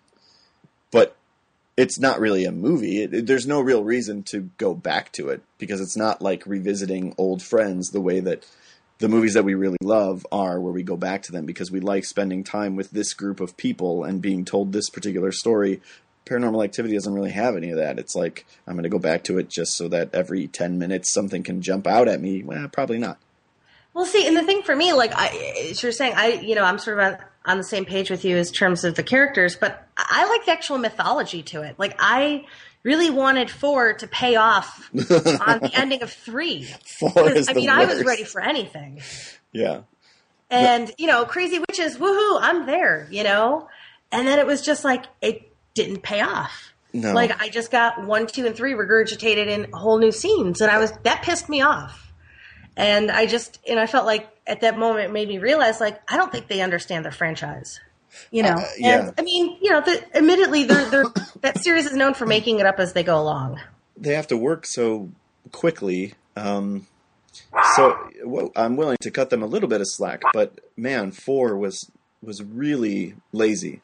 but it's not really a movie. It, it, there's no real reason to go back to it because it's not like revisiting old friends the way that the movies that we really love are, where we go back to them because we like spending time with this group of people and being told this particular story. Paranormal Activity doesn't really have any of that. It's like, I'm going to go back to it just so that every ten minutes something can jump out at me. Well, probably not. Well, see, and the thing for me, like I, as you're saying, I, you know, I'm sort of on, on the same page with you in terms of the characters, but I like the actual mythology to it. Like, I really wanted four to pay off on the ending of three. Four is I the mean, worst. I was ready for anything. Yeah. And, you know, Crazy Witches, woohoo, I'm there, you know? And then it was just like, it didn't pay off. No. Like, I just got one, two, and three regurgitated in whole new scenes, and I was, that pissed me off. And I just, and I felt like at that moment it made me realize, like, I don't think they understand their franchise, you know? Uh, yeah. And I mean, you know, the, admittedly, they're, they're, that series is known for making it up as they go along. They have to work so quickly. Um, so well, I'm willing to cut them a little bit of slack, but man, four was, was really lazy.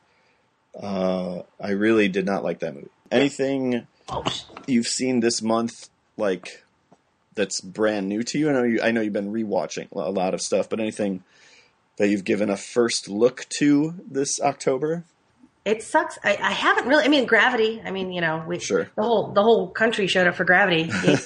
Uh, I really did not like that movie. Anything you've seen this month, like, that's brand new to you? I know you. I know you've been rewatching a lot of stuff, but anything that you've given a first look to this October? It sucks. I, I haven't really. I mean, Gravity. I mean, you know, we, sure. the whole the whole country showed up for Gravity.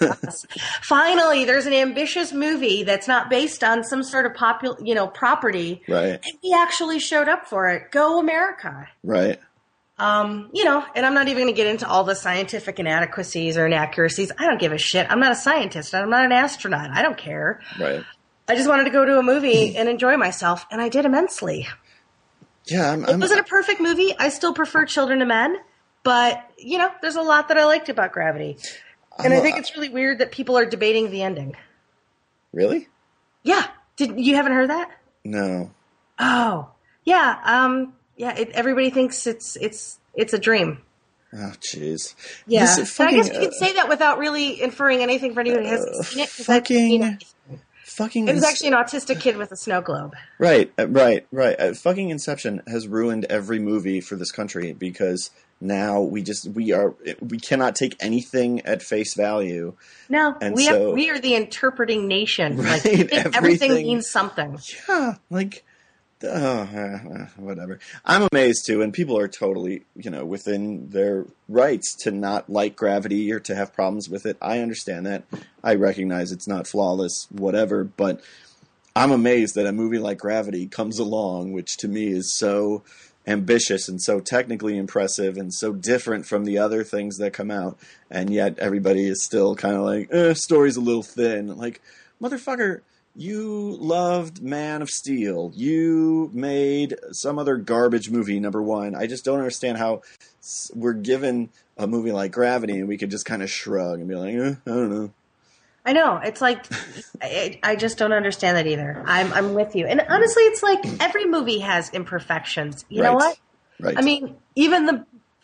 Finally, there's an ambitious movie that's not based on some sort of popular, you know, property. Right. And we actually showed up for it. Go America. Right. Um, you know, and I'm not even going to get into all the scientific inadequacies or inaccuracies. I don't give a shit. I'm not a scientist. I'm not an astronaut. I don't care. Right. I just wanted to go to a movie and enjoy myself, and I did immensely. Yeah, I'm, It I'm, wasn't a perfect movie. I still prefer Children of Men, but, you know, there's a lot that I liked about Gravity. And I'm, I think it's really weird that people are debating the ending. Really? Yeah. Did you haven't heard that? No. Oh. Yeah, um yeah, it, everybody thinks it's it's it's a dream. Oh, jeez. Yeah. This So fucking, I guess you could say that without really inferring anything for anyone who hasn't uh, seen it. 'cause fucking, I've seen it. fucking. It was ins- actually an autistic kid with a snow globe. Right, uh, right, right. Uh, fucking Inception has ruined every movie for this country because now we just we are we cannot take anything at face value. No, And we so- have we are the interpreting nation. Right, Like, everything, everything everything- means something. Yeah, like. Oh, uh, whatever. I'm amazed too, and people are totally, you know, within their rights to not like Gravity or to have problems with it. I understand that. I recognize it's not flawless, whatever, but I'm amazed that a movie like Gravity comes along, which to me is so ambitious and so technically impressive and so different from the other things that come out, and yet everybody is still kind of like, eh, story's a little thin. Like, motherfucker, you loved Man of Steel. You made some other garbage movie, number one. I just don't understand how we're given a movie like Gravity and we could just kind of shrug and be like, eh, I don't know. I know. It's like, I, I just don't understand that either. I'm I'm with you. And honestly, it's like every movie has imperfections. You Right. know what? Right. I mean, even the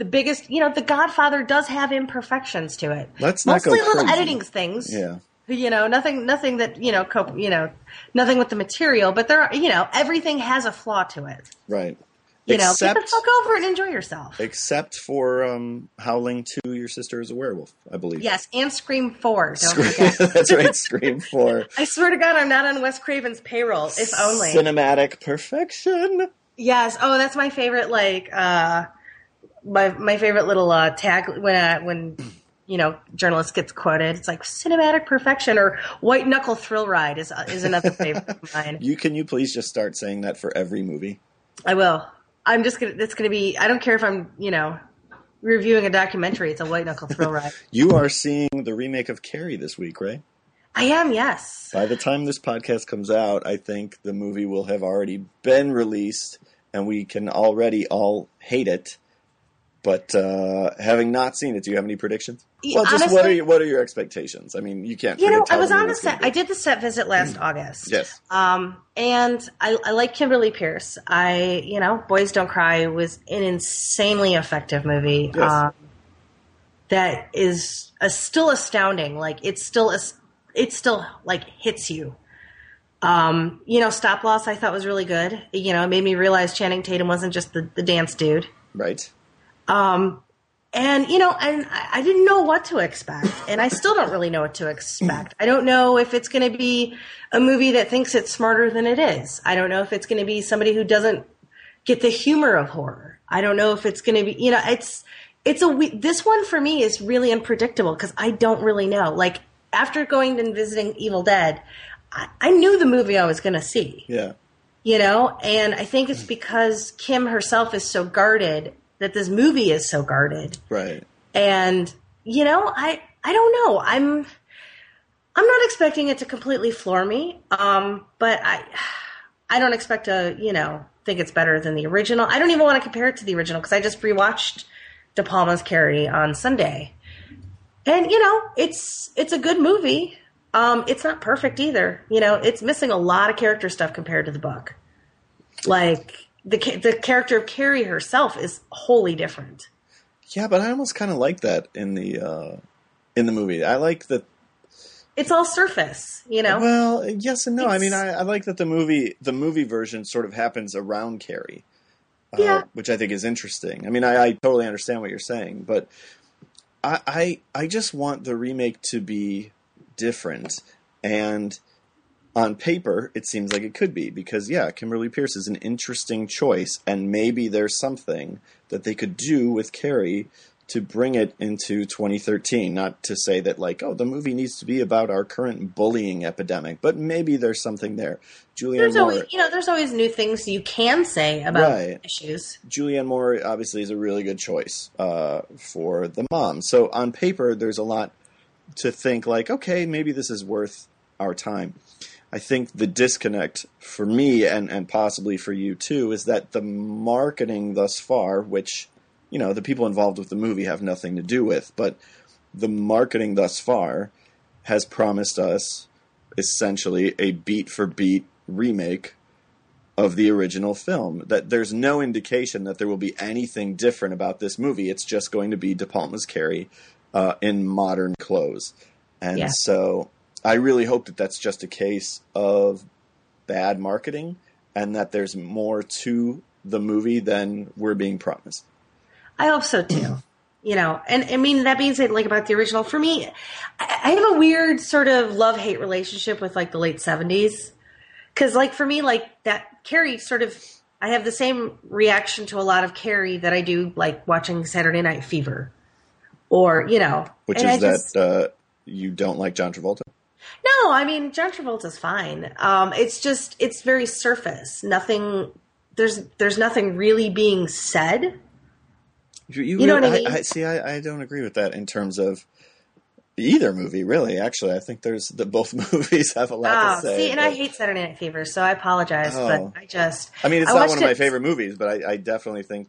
the biggest, you know, The Godfather does have imperfections to it. Let's not Mostly go little crazy. editing things. Yeah. You know, nothing, nothing that, you know, cope, you know, nothing with the material, but there are, you know, everything has a flaw to it. Right. You know, except, get the fuck over it and enjoy yourself. Except for um, Howling two, Your Sister is a Werewolf, I believe. Yes, and Scream four, don't Scream, forget. That's right, Scream four. I swear to God, I'm not on Wes Craven's payroll, if only. Cinematic perfection. Yes. Oh, that's my favorite, like, uh, my my favorite little uh, tag when, uh, when, you know, journalist gets quoted. It's like cinematic perfection, or white knuckle thrill ride is uh, is another favorite of mine. You Can you please just start saying that for every movie? I will. I'm just gonna. It's gonna be. I don't care if I'm, you know, reviewing a documentary. It's a white knuckle thrill ride. You are seeing the remake of Carrie this week, right? I am. Yes. By the time this podcast comes out, I think the movie will have already been released, and we can already all hate it. But uh, having not seen it, do you have any predictions? Well, just Honestly, what are your, what are your expectations? I mean, you can't. You know, predict how I was the on a movie's gonna set. be. I did the set visit last August. Yes. Um, and I, I like Kimberly Pierce. I, you know, Boys Don't Cry was an insanely effective movie. Yes. Um, that is a, still astounding. Like it's still a, it still like hits you. Um, you know, Stop Loss I thought was really good. You know, it made me realize Channing Tatum wasn't just the, the dance dude. Right. Um, and, you know, and I, I didn't know what to expect. And I still don't really know what to expect. I don't know if it's going to be a movie that thinks it's smarter than it is. I don't know if it's going to be somebody who doesn't get the humor of horror. I don't know if it's going to be, you know, it's, it's a, we- this one for me is really unpredictable because I don't really know. Like, after going and visiting Evil Dead, I, I knew the movie I was going to see. Yeah. You know, and I think it's because Kim herself is so guarded that this movie is so guarded. Right. And, you know, I I don't know. I'm I'm not expecting it to completely floor me. Um, but I I don't expect to, you know, think it's better than the original. I don't even want to compare it to the original because I just rewatched De Palma's Carrie on Sunday. And, you know, it's it's a good movie. Um, it's not perfect either. You know, it's missing a lot of character stuff compared to the book. Like, the the character of Carrie herself is wholly different. Yeah, but I almost kind of like that in the uh, in the movie. I like that. It's all surface, you know. Well, yes and no. It's, I mean, I, I like that the movie the movie version sort of happens around Carrie, uh, yeah. which I think is interesting. I mean, I, I totally understand what you're saying, but I, I I just want the remake to be different, and on paper, it seems like it could be because, yeah, Kimberly Pierce is an interesting choice, and maybe there's something that they could do with Carrie to bring it into twenty thirteen. Not to say that, like, oh, the movie needs to be about our current bullying epidemic, but maybe there's something there. Julianne There's Moore, always, you know, there's always new things you can say about Right. issues. Julianne Moore obviously is a really good choice uh, for the mom. So on paper, there's a lot to think like, okay, maybe this is worth our time. I think the disconnect for me and, and possibly for you too is that the marketing thus far, which, you know, the people involved with the movie have nothing to do with, but the marketing thus far has promised us essentially a beat for beat remake of the original film. That there's no indication that there will be anything different about this movie. It's just going to be De Palma's Carrie uh, in modern clothes. And Yeah. so I really hope that that's just a case of bad marketing and that there's more to the movie than we're being promised. I hope so too. You know, and I mean, that being said, like about the original, for me, I, I have a weird sort of love-hate relationship with like the late seventies. Cause like for me, like that Carrie sort of, I have the same reaction to a lot of Carrie that I do like watching Saturday Night Fever or, you know. Which and is I that just, uh, you don't like John Travolta? No, I mean, John Travolta's fine. Um, it's just, it's very surface. Nothing, there's, there's nothing really being said. You, You know what I mean? I, see, I, I don't agree with that in terms of either movie, really. Actually, I think there's the both movies have a lot Oh, to say. see, and but, I hate Saturday Night Fever, so I apologize, Oh. but I just, I mean, it's I not watched one of my it- favorite movies, but I, I definitely think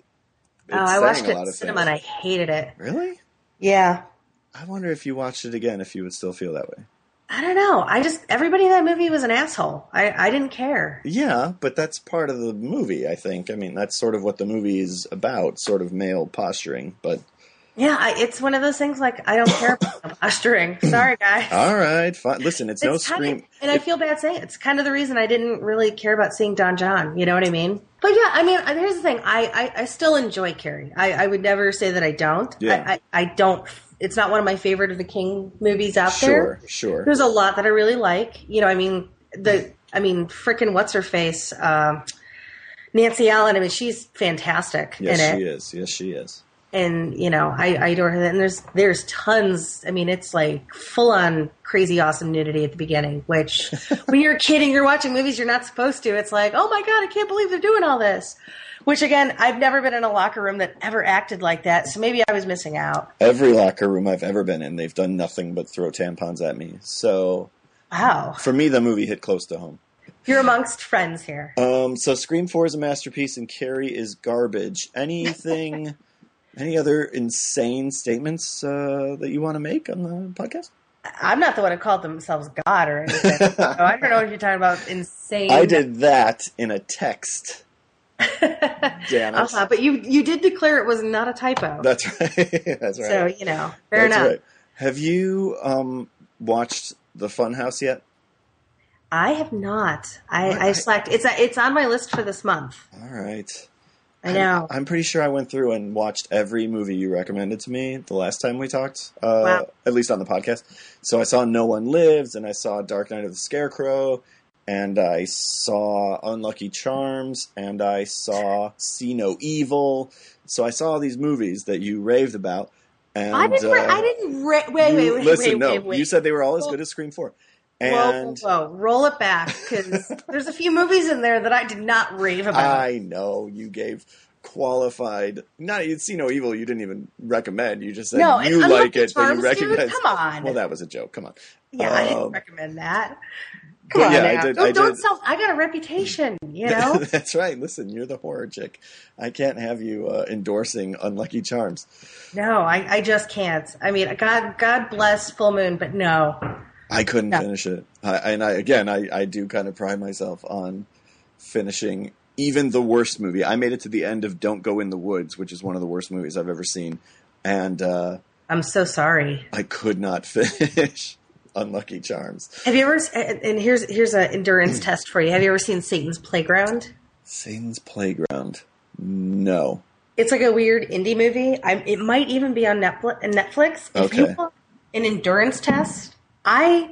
it's oh, I saying watched a it lot in of cinema and I things. hated it. Really? Yeah. I wonder if you watched it again, if you would still feel that way. I don't know. I just everybody in that movie was an asshole. I, I didn't care. Yeah, but that's part of the movie, I think. I mean, that's sort of what the movie is about, sort of male posturing. But yeah, I, it's one of those things like I don't care about the posturing. Sorry, guys. All right, fine. Listen, it's, it's no Scream. Of, and I feel bad saying it. It's kind of the reason I didn't really care about seeing Don John. You know what I mean? But yeah, I mean, here's the thing. I, I, I still enjoy Carrie. I, I would never say that I don't. Yeah. I, I, I don't. It's not one of my favorite of the King movies out sure, there. Sure, sure. There's a lot that I really like. You know, I mean, the, I mean, frickin' what's her face, uh, Nancy Allen. I mean, she's fantastic. Yes, in it. she is. Yes, she is. And you know, I, I adore her. And there's there's tons. I mean, it's like full on crazy awesome nudity at the beginning. Which, when you're a kid and you're watching movies you're not supposed to, it's like, oh my god, I can't believe they're doing all this. Which again, I've never been in a locker room that ever acted like that, so maybe I was missing out. Every locker room I've ever been in, they've done nothing but throw tampons at me. So, wow. For me, the movie hit close to home. You're amongst friends here. Um, so Scream four is a masterpiece, and Carrie is garbage. Anything, any other insane statements uh, that you want to make on the podcast? I'm not the one who called themselves God or anything. So I don't know if you're talking about insane. I did that in a text. Damn it. Uh-huh, but you you did declare it was not a typo. That's right. That's right. So, you know, fair That's enough. Right. Have you um, watched The Funhouse yet? I have not. I, I slacked. It's a, it's on my list for this month. All right. I know. I'm, I'm pretty sure I went through and watched every movie you recommended to me the last time we talked, uh, wow. at least on the podcast. So I saw No One Lives, and I saw Dark Knight of the Scarecrow, and I saw Unlucky Charms, and I saw See No Evil. So I saw all these movies that you raved about. And I didn't. Ra- uh, I didn't. Ra- wait, you, wait, wait. Listen, wait, no. wait, wait. You said they were all as good as Scream four. And whoa, whoa, whoa, roll it back, because there's a few movies in there that I did not rave about. I know you gave qualified. Not you'd see No Evil. You didn't even recommend. You just said no, you like it, but you recognize. Come on. Well, that was a joke. Come on. Yeah, um, I didn't recommend that. Come But on yeah, now. I did. Don't, I don't did. self. I got a reputation, you know. That's right. Listen, you're the horror chick. I can't have you uh, endorsing Unlucky Charms. No, I, I just can't. I mean, God, God bless Full Moon, but no. I couldn't no. finish it. I, and I again, I, I do kind of pride myself on finishing even the worst movie. I made it to the end of Don't Go in the Woods, which is one of the worst movies I've ever seen, and uh, I'm so sorry. I could not finish Unlucky Charms. Have you ever? And here's here's an endurance test for you. Have you ever seen Satan's Playground? Satan's Playground. No. It's like a weird indie movie. I, it might even be on Netflix. Netflix. If Okay. you want an endurance test, I,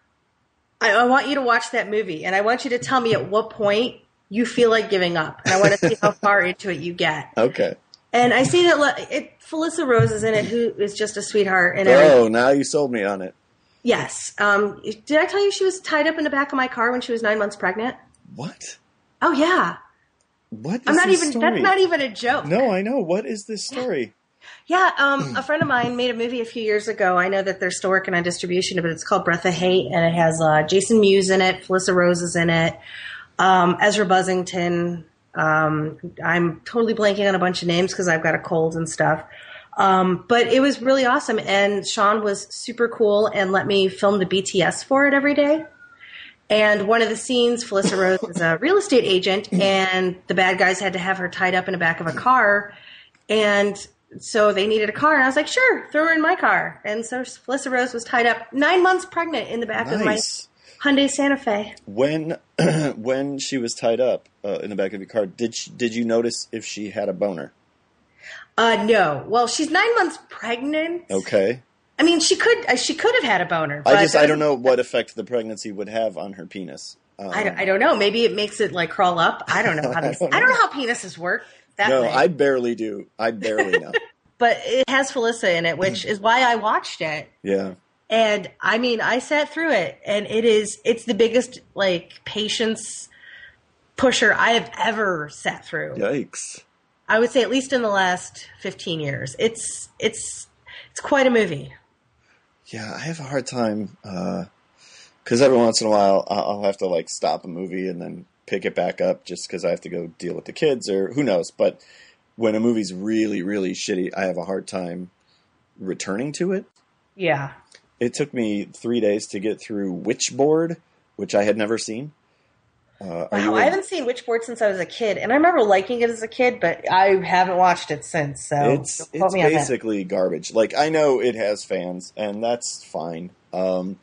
I I want you to watch that movie, and I want you to tell me at what point you feel like giving up, and I want to see how far into it you get. Okay. And I see that it, Felissa Rose is in it, who is just a sweetheart. And everything. Oh, now you sold me on it. Yes. Um, did I tell you she was tied up in the back of my car when she was nine months pregnant? What? Oh yeah. What is I'm not this even. story? That's not even a joke. No, I know. What is this story? Yeah, um, a friend of mine made a movie a few years ago. I know that they're still working on distribution, but it's called Breath of Hate, and it has uh, Jason Mewes in it, Felissa Rose is in it, um, Ezra Buzzington. Um, I'm totally blanking on a bunch of names because I've got a cold and stuff. Um, but it was really awesome, and Sean was super cool and let me film the B T S for it every day. And one of the scenes, Felissa Rose is a real estate agent, and the bad guys had to have her tied up in the back of a car. And so they needed a car. And I was like, sure, throw her in my car. And so Felissa Rose was tied up nine months pregnant in the back Nice. of my Hyundai Santa Fe. When when she was tied up uh, in the back of your car, did she, did you notice if she had a boner? Uh, no. Well, she's nine months pregnant. Okay. I mean, she could uh, she could have had a boner. But I just I don't know what effect the pregnancy would have on her penis. Um, I, don't, I don't know. Maybe it makes it like crawl up. I don't know how these, I, don't I don't know how penises work. That no, way. I barely do. I barely know. But it has Felissa in it, which is why I watched it. Yeah. And I mean, I sat through it, and it is it's the biggest like patience pusher I have ever sat through. Yikes. I would say at least in the last fifteen years. It's it's it's quite a movie. Yeah, I have a hard time because every once in a while I'll I'll have to like stop a movie and then pick it back up just because I have to go deal with the kids or who knows. But when a movie's really, really shitty, I have a hard time returning to it. Yeah. it took me three days to get through Witchboard, which I had never seen. Uh, are Wow, you I haven't seen Witchboard since I was a kid, and I remember liking it as a kid, but I haven't watched it since. So It's don't quote it's me on that. basically garbage. Like, I know it has fans, and that's fine. Um,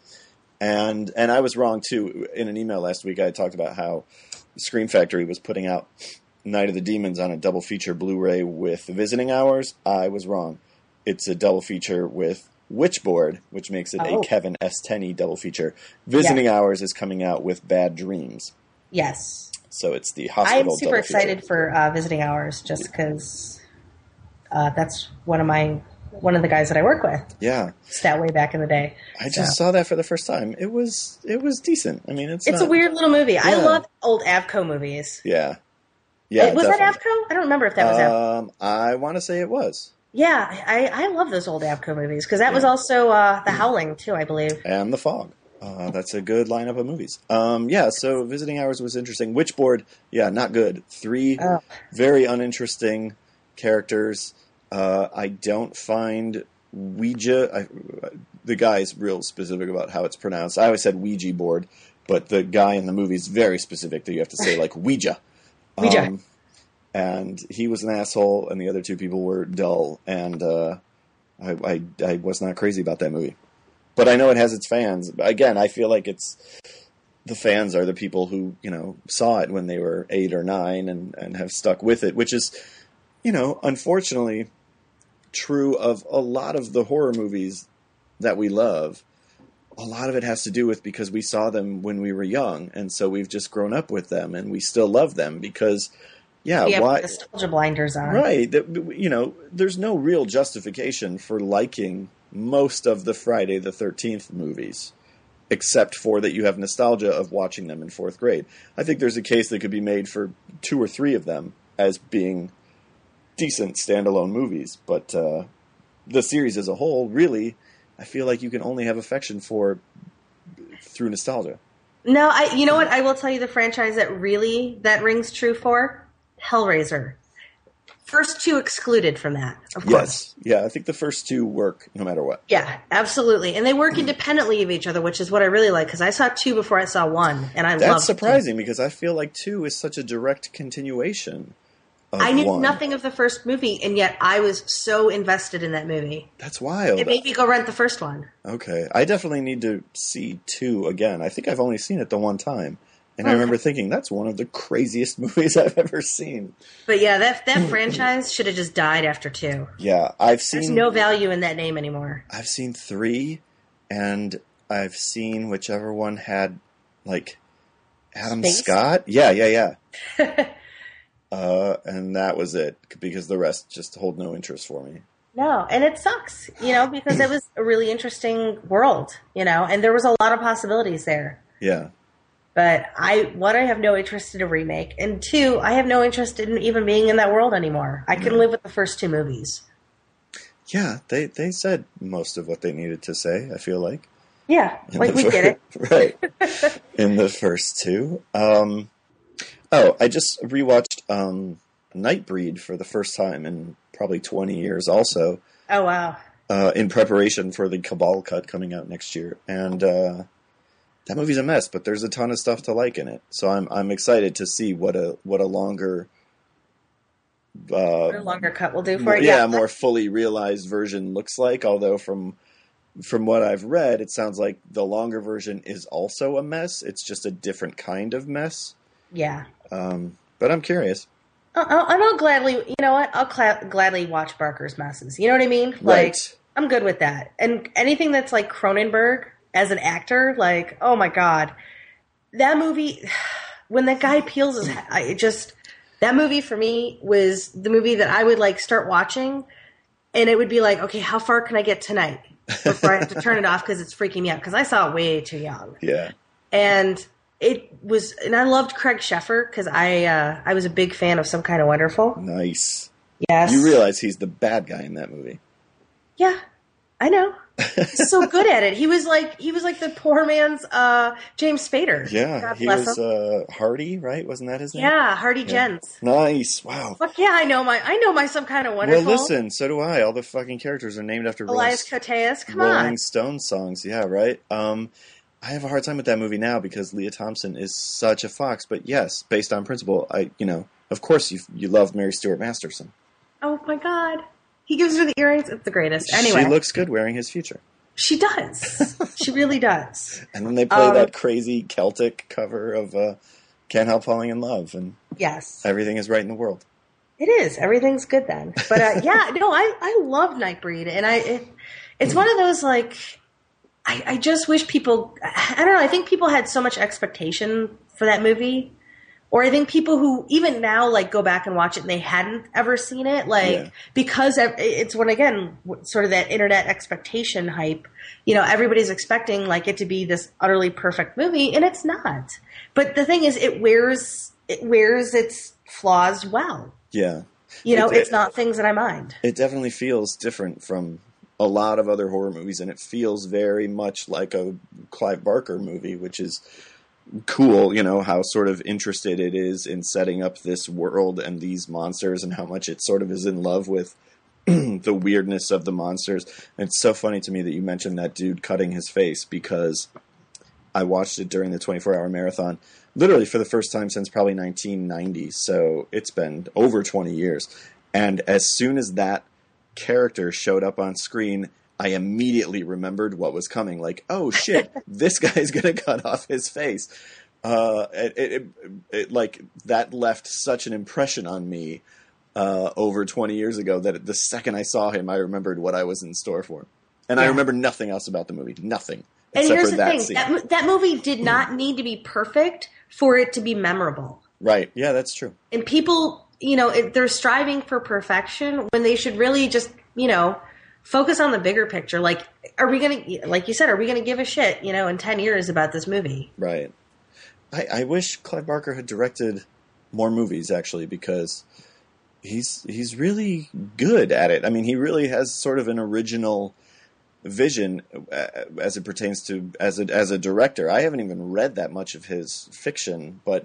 and and I was wrong too. In an email last week, I talked about how Scream Factory was putting out Night of the Demons on a double feature Blu-ray with Visiting Hours. I was wrong. It's a double feature with Witchboard, which makes it Oh. a Kevin S. Tenney double feature. Visiting Yeah. Hours is coming out with Bad Dreams. Yes. So it's the I'm hospital super double excited feature. for uh, Visiting Hours just because uh, that's one of my one of the guys that I work with. Yeah. It's that way back in the day. I just So. saw that for the first time. It was it was decent. I mean, it's It's not, a weird little movie. I Yeah. love old Avco movies. Yeah. Yeah. was definitely. that Avco? I don't remember if that was Avco. Um, I want to say it was. Yeah, I, I love those old Avco movies because that was Yeah. also uh, The Howling too, I believe. And The Fog. Uh, that's a good lineup of movies. Um, yeah, so Visiting Hours was interesting. Witchboard, yeah, not good. Three Oh. very uninteresting characters. Uh, I don't find Ouija. I, the guy's real specific about how it's pronounced. I always said Ouija board, but the guy in the movie is very specific that you have to say like Ouija. Ouija. Um, and he was an asshole, and the other two people were dull. And uh, I, I, I was not crazy about that movie. But I know it has its fans. Again, I feel like it's the fans are the people who, you know, saw it when they were eight or nine and, and have stuck with it, which is, you know, unfortunately true of a lot of the horror movies that we love. A lot of it has to do with because we saw them when we were young, and so we've just grown up with them, and we still love them because, yeah, Yeah, why? nostalgia blinders on. Right. That- You know, there's no real justification for liking most of the Friday the thirteenth movies, except for that you have nostalgia of watching them in fourth grade. I think there's a case that could be made for two or three of them as being decent standalone movies, but uh, the series as a whole, really, I feel like you can only have affection for through nostalgia. No, I. You know what? I will tell you the franchise that really that rings true for Hellraiser. First two excluded from that, of course. Yes. Yeah, I think the first two work no matter what. Yeah, absolutely, and they work independently of each other, which is what I really like because I saw two before I saw one, and I That's loved surprising because I feel like two is such a direct continuation of I knew one. nothing of the first movie, and yet I was so invested in that movie. That's wild. It made me go rent the first one. Okay. I definitely need to see two again. I think I've only seen it the one time. And I Okay. remember thinking, that's one of the craziest movies I've ever seen. But yeah, that that franchise should have just died after two. Yeah, I've There's seen no value in that name anymore. I've seen three, and I've seen whichever one had, like, Adam Space? Scott. Yeah, yeah, yeah. uh, and that was it, because the rest just hold no interest for me. No, and it sucks, you know, because it was a really interesting world, you know, and there was a lot of possibilities there. Yeah. But I, one, I have no interest in a remake, and two, I have no interest in even being in that world anymore. I can live with the first two movies. Yeah, they, they said most of what they needed to say, I feel like. Yeah, In like the we fir- get it. Right. In the first two. Um, oh, I just rewatched um, Nightbreed for the first time in probably twenty years also, Oh wow. uh, in preparation for the Cabal cut coming out next year. And uh, that movie's a mess, but there's a ton of stuff to like in it. So I'm I'm excited to see what a what a longer uh, What a longer cut will do for more, it. yeah, Yeah, more fully realized version looks like. Although from from what I've read, it sounds like the longer version is also a mess. It's just a different kind of mess. yeah. Um, but I'm curious. I'll, I'll, and I'll gladly, you know what? I'll cla- gladly watch Barker's messes. You know what I mean? Like, Right. I'm good with that. And anything that's like Cronenberg as an actor, like, oh my god, that movie. When that guy peels his, head, I it just that movie for me was the movie that I would like start watching, and it would be like, okay, how far can I get tonight before I have to turn it off because it's freaking me out because I saw it way too young. Yeah. And it was, and I loved Craig Sheffer because I uh, I was a big fan of Some Kind of Wonderful. Nice. Yes. You realize he's the bad guy in that movie. Yeah. I know. He's so good at it. He was like he was like the poor man's uh, James Spader. Yeah, God he bless was him. uh, Hardy, right? Wasn't that his name? Yeah, Hardy Yeah. Jens. Nice. Wow. Fuck yeah, I know my I know my some kind of wonderful. Well, listen, so do I. All the fucking characters are named after Elias Rolling, Koteas, come Rolling on. Stone songs. Yeah, right? Um, I have a hard time with that movie now because Leah Thompson is such a fox. But yes, based on principle, I, you know, of course you you love Mary Stuart Masterson. Oh my god. He gives her the earrings. It's the greatest. Anyway. She looks good wearing his future. She does. She really does. And then they play Um, that crazy Celtic cover of uh, Can't Help Falling in Love, and Yes. everything is right in the world. It is. Everything's good then. But uh, yeah, no, I, I love Nightbreed. And I it, it's one of those, like, I, I just wish people, I don't know, I think people had so much expectation for that movie. Or I think people who even now like go back and watch it and they hadn't ever seen it, like Yeah. because it's when again sort of that internet expectation hype. You know, everybody's expecting like it to be this utterly perfect movie, and it's not. But the thing is, it wears it wears its flaws well. Yeah. You know, It- it's it- not things that I mind. It definitely feels different from a lot of other horror movies, and it feels very much like a Clive Barker movie, which is cool, you know, how sort of interested it is in setting up this world and these monsters and how much it sort of is in love with the weirdness of the monsters. And it's so funny to me that you mentioned that dude cutting his face, because I watched it during the twenty-four hour marathon, literally for the first time since probably nineteen ninety. So it's been over twenty years. And as soon as that character showed up on screen, I immediately remembered what was coming. Like, oh shit, this guy's gonna cut off his face. Uh, it, it, it, it like that left such an impression on me uh, over twenty years ago that the second I saw him, I remembered what I was in store for, and I Yeah. remember nothing else about the movie. Nothing And except here's for the that thing: scene. that mo- that movie did not need to be perfect for it to be memorable. Right? Yeah, that's true. And people, you know, if they're striving for perfection when they should really just, you know, focus on the bigger picture. Like, are we going to, like you said, are we going to give a shit, you know, in ten years about this movie? Right. I, I wish Clive Barker had directed more movies, actually, because he's he's really good at it. I mean, he really has sort of an original vision uh, as it pertains to as a as a director. I haven't even read that much of his fiction, but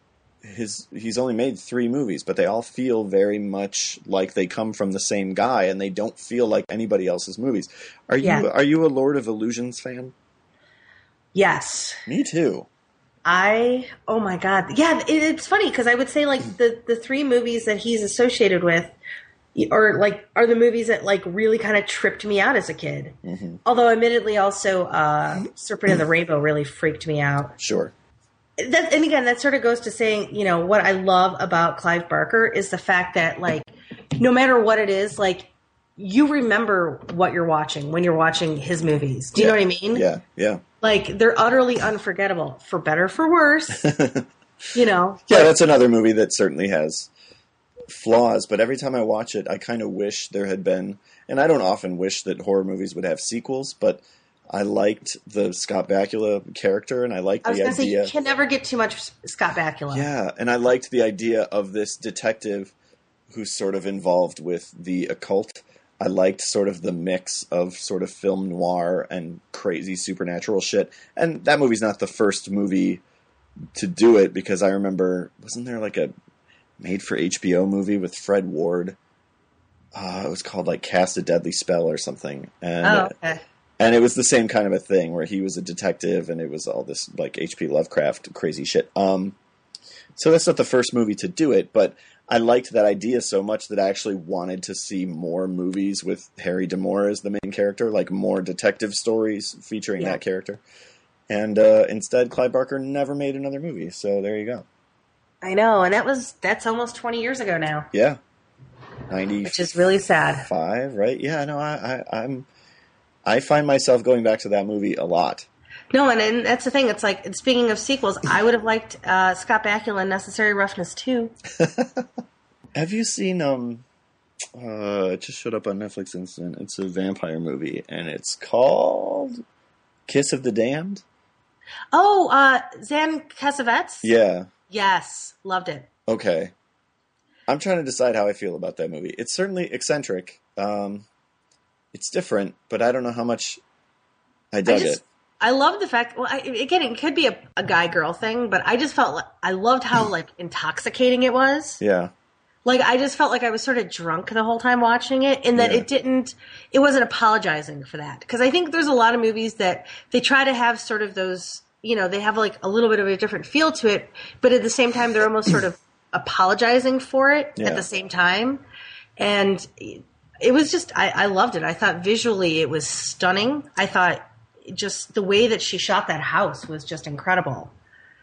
his he's only made three movies, but they all feel very much like they come from the same guy, and they don't feel like anybody else's movies. Are you Yeah. are you a Lord of Illusions fan? Yes. Me too. I, oh my God. Yeah, it, it's funny because I would say like the, the three movies that he's associated with or like are the movies that like really kind of tripped me out as a kid. Mm-hmm. Although admittedly also uh, Serpent and the Rainbow really freaked me out. Sure. That, and again, that sort of goes to saying, you know, what I love about Clive Barker is the fact that, like, no matter what it is, like, you remember what you're watching when you're watching his movies. Do you Yeah. know what I mean? Yeah, yeah. Like, they're utterly unforgettable, for better, for worse. You know? Yeah, Like, that's another movie that certainly has flaws, but every time I watch it, I kind of wish there had been, and I don't often wish that horror movies would have sequels, but I liked the Scott Bakula character, and I liked I was the going to say, idea. you can never get too much Scott Bakula. Yeah, and I liked the idea of this detective who's sort of involved with the occult. I liked sort of the mix of sort of film noir and crazy supernatural shit. And that movie's not the first movie to do it, because I remember, wasn't there like a made for H B O movie with Fred Ward? Uh, it was called like Cast a Deadly Spell or something. And Oh, okay. and it was the same kind of a thing where he was a detective and it was all this like H P Lovecraft crazy shit. Um, so that's not the first movie to do it, but I liked that idea so much that I actually wanted to see more movies with Harry D'Amore as the main character, like more detective stories featuring Yeah. that character. And uh, instead, Clive Barker never made another movie. So there you go. I know, and that was, that's almost twenty years ago now, Yeah, ninety, which is really sad. five, right? Yeah, no, I, I, I'm. I find myself going back to that movie a lot. No, and, and that's the thing. It's like, speaking of sequels, I would have liked uh, Scott Bakula in Necessary Roughness too. Have you seen? Um, uh, it just showed up on Netflix instant. It's a vampire movie, and it's called Kiss of the Damned. Oh, uh, Zan Cassavetes? Yeah. Yes, loved it. Okay. I'm trying to decide how I feel about that movie. It's certainly eccentric. Um, it's different, but I don't know how much I dug I just, it. I love the fact. Well, I, again, it could be a, a guy girl thing, but I just felt like I loved how like intoxicating it was. Yeah. Like, I just felt like I was sort of drunk the whole time watching it, and that Yeah. it didn't, it wasn't apologizing for that. Because I think there's a lot of movies that they try to have sort of those, you know, they have like a little bit of a different feel to it, but at the same time, they're almost sort of apologizing for it Yeah. at the same time. And it was just, I, I loved it. I thought visually it was stunning. I thought just the way that she shot that house was just incredible.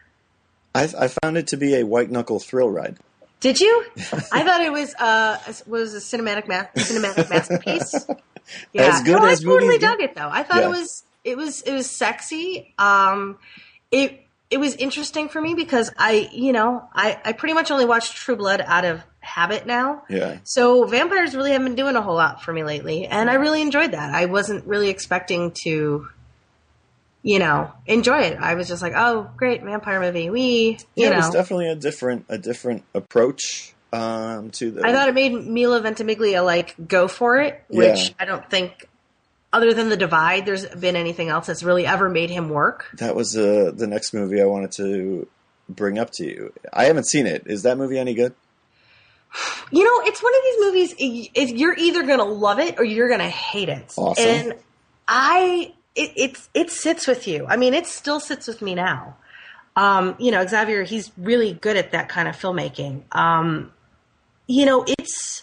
I, I found it to be a white knuckle thrill ride. Did you? I thought it was uh was a cinematic ma- cinematic masterpiece. Yeah, As good no, as I totally movies dug get. it though. I thought Yeah. it was it was it was sexy. Um, it it was interesting for me because I you know I I pretty much only watched True Blood out of habit now. Yeah. So vampires really haven't been doing a whole lot for me lately, and I really enjoyed that. I wasn't really expecting to, you know, enjoy it. I was just like, oh, great vampire movie. We, you Yeah, know, it was definitely a different a different approach um, to the. I thought it made Mila Ventimiglia like go for it, which Yeah. I don't think, other than The Divide, there's been anything else that's really ever made him work. that was uh, the next movie I wanted to bring up to you. I haven't seen it. Is that movie any good? You know, it's one of these movies. If you're either gonna love it or you're gonna hate it, Awesome. and I, it, it's it sits with you. I mean, it still sits with me now. Um, you know, Xavier, he's really good at that kind of filmmaking. Um, you know, it's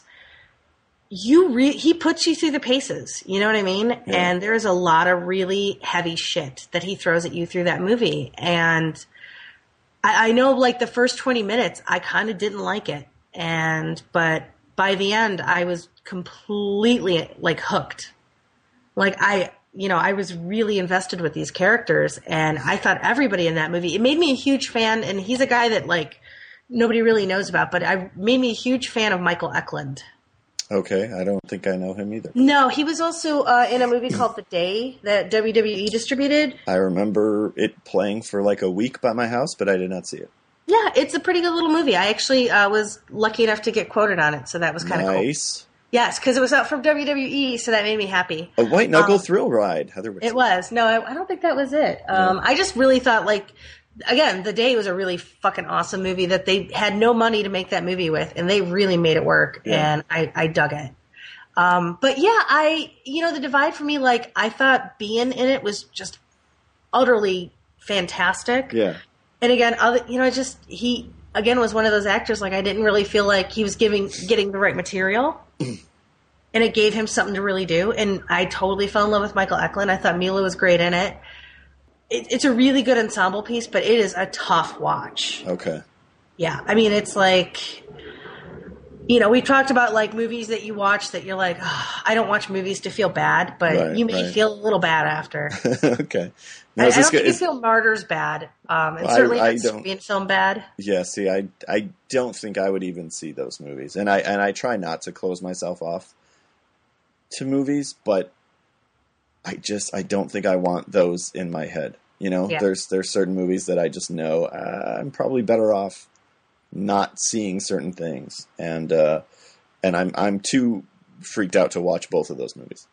you. Re- he puts you through the paces. You know what I mean? Yeah. And there's a lot of really heavy shit that he throws at you through that movie. And I, I know, like the first twenty minutes, I kind of didn't like it, and but by the end, I was completely like hooked. Like I. You know, I was really invested with these characters, and I thought everybody in that movie, it made me a huge fan, and he's a guy that, like, nobody really knows about, but I made me a huge fan of Michael Eklund. Okay, I don't think I know him either. No, he was also uh, in a movie called The Day that W W E distributed. I remember it playing for like a week by my house, but I did not see it. Yeah, it's a pretty good little movie. I actually uh, was lucky enough to get quoted on it, so that was kind of cool. Nice. Yes, because it was out from W W E, so that made me happy. A white knuckle Um, thrill ride. Heather Whitson. It was. No, I, I don't think that was it. Um, I just really thought, like, again, The Day was a really fucking awesome movie that they had no money to make that movie with, and they really made it work, Yeah. and I, I dug it. Um, but yeah, I, you know, The Divide for me, like, I thought being in it was just utterly fantastic. Yeah. And again, other, you know, just, he, again, was one of those actors, like, I didn't really feel like he was giving, getting the right material. And it gave him something to really do. And I totally fell in love with Michael Eklund. I thought Mila was great in it. it. It's a really good ensemble piece, but it is a tough watch. Okay. Yeah. I mean, it's like, you know, we talked about like movies that you watch that you're like, oh, I don't watch movies to feel bad, but Right, you may right. feel a little bad after. Okay. Now, I, I is don't this think good? you Is, feel Martyrs bad. Um, and I- certainly I not don't. Serbian film bad. yeah. See, I I don't think I would even see those movies, and I and I try not to close myself off to movies, but I just I don't think I want those in my head. You know, Yeah. there's there's certain movies that I just know uh, I'm probably better off not seeing certain things, and uh, and I'm I'm too freaked out to watch both of those movies.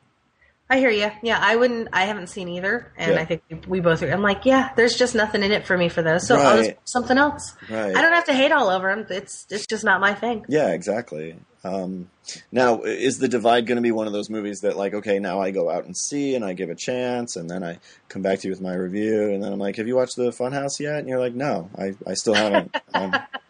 I hear you. Yeah, I wouldn't. I haven't seen either, and Yeah. I think we, we both. I'm like, yeah, there's just nothing in it for me for those. So I'll just Right. watch something else. Right. I don't have to hate all over them. It's it's just not my thing. Yeah, exactly. Um, now, is The Divide going to be one of those movies that, like, okay, now I go out and see and I give a chance, and then I come back to you with my review, and then I'm like, have you watched The Funhouse yet? And you're like, no, I, I still haven't. Um,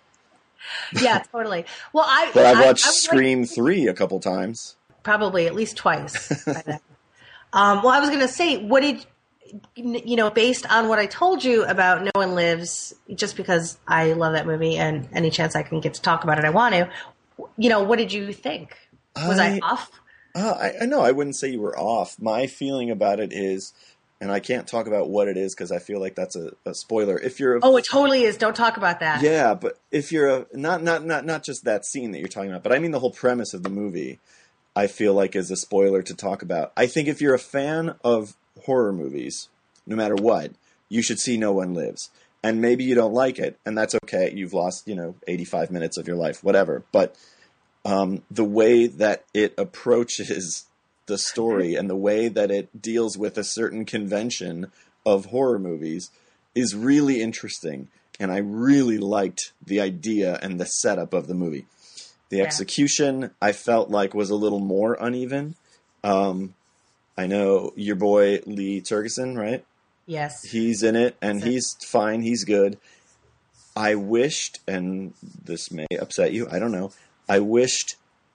Yeah, totally. Well, I but I've I- watched I would Scream like- three a couple times. probably at least twice. by then. Um, well, I was going to say, what did you know? Based on what I told you about No One Lives, just because I love that movie, and any chance I can get to talk about it, I want to. You know, what did you think? Was I, I- off? Uh, I, I know I wouldn't say you were off. My feeling about it is, and I can't talk about what it is because I feel like that's a, a spoiler. If you're a Oh, it totally is. Don't talk about that. Yeah, but if you're a not not not not just that scene that you're talking about, but I mean the whole premise of the movie, I feel like is a spoiler to talk about. I think if you're a fan of horror movies, no matter what, you should see No One Lives. And maybe you don't like it, and that's okay. You've lost, you know, eighty-five minutes of your life, whatever. But um, the way that it approaches the story and the way that it deals with a certain convention of horror movies is really interesting. And I really liked the idea and the setup of the movie. The Yeah. execution, I felt like, was a little more uneven. Um, I know your boy Lee Tergesen, right? Yes. He's in it, and So- he's fine. He's good. I wished, and this may upset you, I don't know. I wished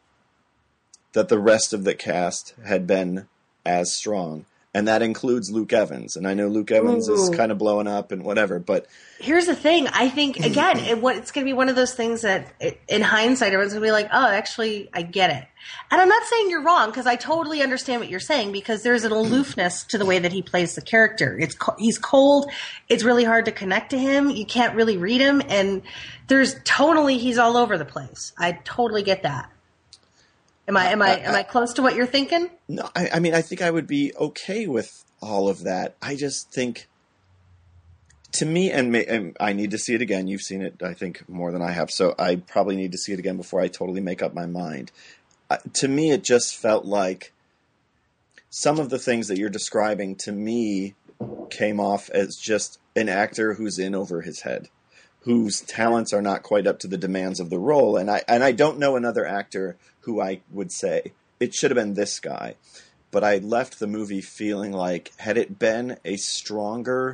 that the rest of the cast had been as strong. And that includes Luke Evans. And I know Luke Evans is Ooh. kind of blowing up and whatever, but Here's the thing. I think, again, it, what, it's going to be one of those things that, it, in hindsight, everyone's going to be like, oh, actually, I get it. And I'm not saying you're wrong, because I totally understand what you're saying, because there's an aloofness to the way that he plays the character. It's co- He's cold. It's really hard to connect to him. You can't really read him. And there's tonally, he's all over the place. I totally get that. Am I, am I, am I close to what you're thinking? no, I, I mean, I think I would be okay with all of that. I just think, to me, and, may, and I need to see it again. You've seen it, I think, more than I have, so I probably need to see it again before I totally make up my mind. Uh, to me, it just felt like some of the things that you're describing, to me, came off as just an actor who's in over his head, whose talents are not quite up to the demands of the role. And I and I don't know another actor who I would say, it should have been this guy. But I left the movie feeling like, had it been a stronger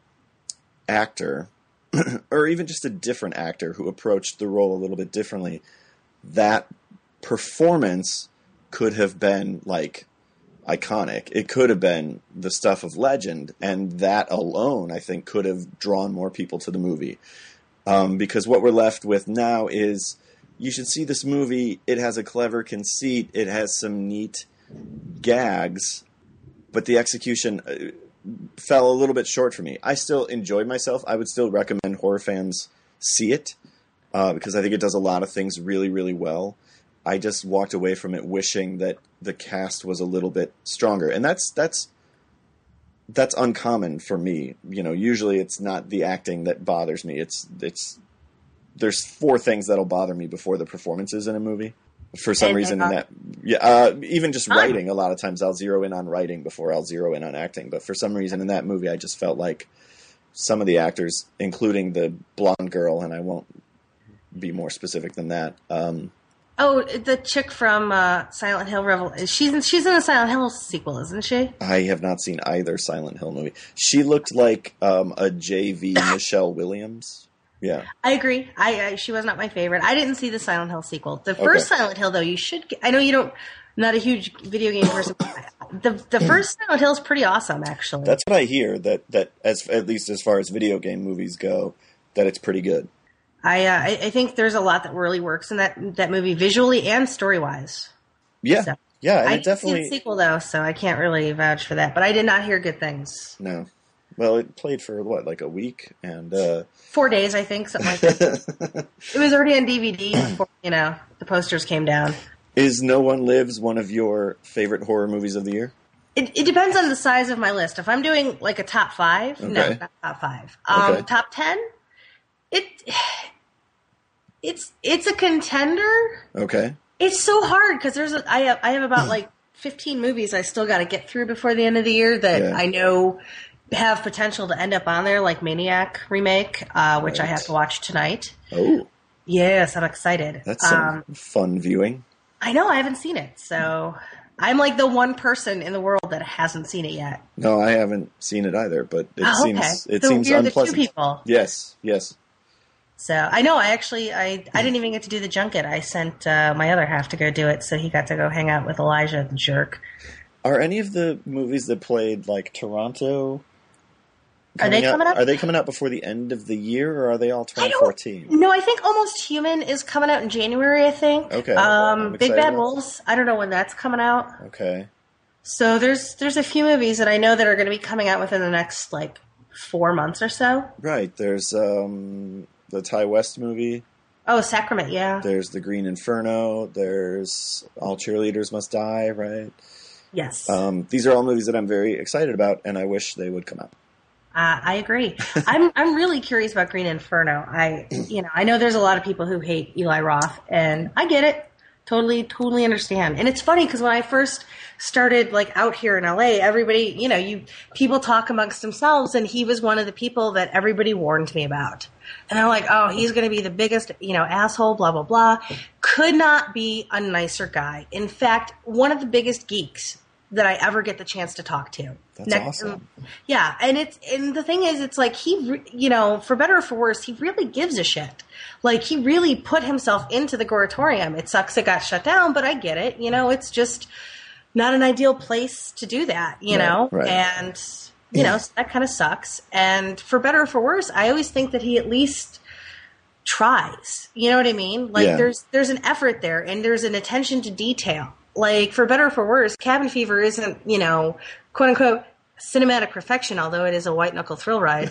actor, or even just a different actor who approached the role a little bit differently, that performance could have been, like, iconic. It could have been the stuff of legend, and that alone, I think, could have drawn more people to the movie. Um, because what we're left with now is, you should see this movie. It has a clever conceit. It has some neat gags, but the execution uh, fell a little bit short for me. I still enjoyed myself. I would still recommend horror fans see it, uh, because I think it does a lot of things really, really well. I just walked away from it wishing that the cast was a little bit stronger. And that's that's that's uncommon for me. You know, usually it's not the acting that bothers me. It's it's there's four things that'll bother me before the performances in a movie. For some And reason, they're in that, yeah, uh, even just writing, a lot of times I'll zero in on writing before I'll zero in on acting. But for some reason in that movie, I just felt like some of the actors, including the blonde girl, and I won't be more specific than that. Um, Oh, the chick from uh, Silent Hill Revel. She's in, she's in the Silent Hill sequel, isn't she? I have not seen either Silent Hill movie. She looked like um, a J V Michelle Williams. Yeah. I agree. I, I she was not my favorite. I didn't see the Silent Hill sequel. The first Okay. Silent Hill, though, you should. Get, I know you don't. Not a huge video game person. the The first Silent Hill is pretty awesome, actually. That's what I hear. That that as at least as far as video game movies go, that it's pretty good. I, uh, I I think there's a lot that really works in that that movie visually and story wise. Yeah. So, Yeah, and I it didn't see definitely the sequel though, so I can't really vouch for that. But I did not hear good things. no. Well, it played for what, like a week, and uh, Four days, I think, something like that. It was already on D V D before you know the posters came down. is No One Lives one of your favorite horror movies of the year? It, it depends on the size of my list. If I'm doing like a top five, no, Okay. not top five. Um, Okay. Top ten, it it's it's a contender. Okay. It's so hard because there's a, I have I have about like fifteen movies I still got to get through before the end of the year that Yeah. I know have potential to end up on there, like Maniac remake, uh, which I Right. have to watch tonight. Oh, Yes, I'm excited. that's some Um, fun viewing. I know I haven't seen it, so I'm like the one person in the world that hasn't seen it yet. No, I haven't seen it either, but it Oh, seems okay. it So seems you're the two unpleasant. people. Yes, yes. So I know I actually I, I didn't even get to do the junket. I sent uh, my other half to go do it, so he got to go hang out with Elijah, the jerk. Are any of the movies that played like Toronto? Are they coming out? up? Are they coming out before the end of the year, or are they all I twenty don't- fourteen? No, I think Almost Human is coming out in January. I think. Okay, I'm Um, Big excited Bad about Wolves. I don't know when that's coming out. Okay. So there's there's a few movies that I know that are going to be coming out within the next like four months or so. Right. There's um, the Ty West movie. Oh, Sacrament, yeah. There's The Green Inferno. There's All Cheerleaders Must Die, right? Yes. Um, these are all movies that I'm very excited about, and I wish they would come out. Uh, I agree. I'm I'm really curious about Green Inferno. I you know I know there's a lot of people who hate Eli Roth, and I get it. Totally, totally understand. And it's funny because when I first started like out here in L A, everybody, you know, you people talk amongst themselves, and he was one of the people that everybody warned me about. And they're like, oh, he's going to be the biggest, you know, asshole, blah, blah, blah. Could not be a nicer guy. In fact, one of the biggest geeks that I ever get the chance to talk to. That's Next, awesome. Yeah. And it's, and the thing is, it's like he, re- you know, for better or for worse, he really gives a shit. Like he really put himself into the Goratorium. It sucks it got shut down, but I get it. You know, it's just not an ideal place to do that, you Right, know? right. And, you know, so that kind of sucks. And for better or for worse, I always think that he at least tries. You know what I mean? Like Yeah. there's, there's an effort there, and there's an attention to detail. Like, for better or for worse, Cabin Fever isn't, you know, quote unquote, cinematic perfection, although it is a white knuckle thrill ride.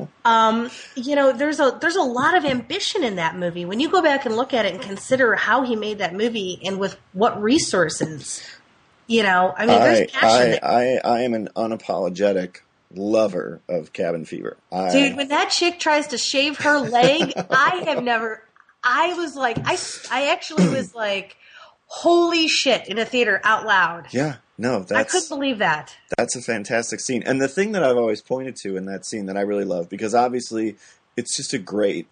um, you know, there's a there's a lot of ambition in that movie. When you go back and look at it and consider how he made that movie and with what resources, you know, I mean, there's I, passion. I, I, I am an unapologetic lover of Cabin Fever. I, Dude, when that chick tries to shave her leg, I have never, I was like, I, I actually was like, holy shit, in a theater out loud. Yeah, no, that's... I couldn't believe that. That's a fantastic scene. And the thing that I've always pointed to in that scene that I really love, because obviously it's just a great,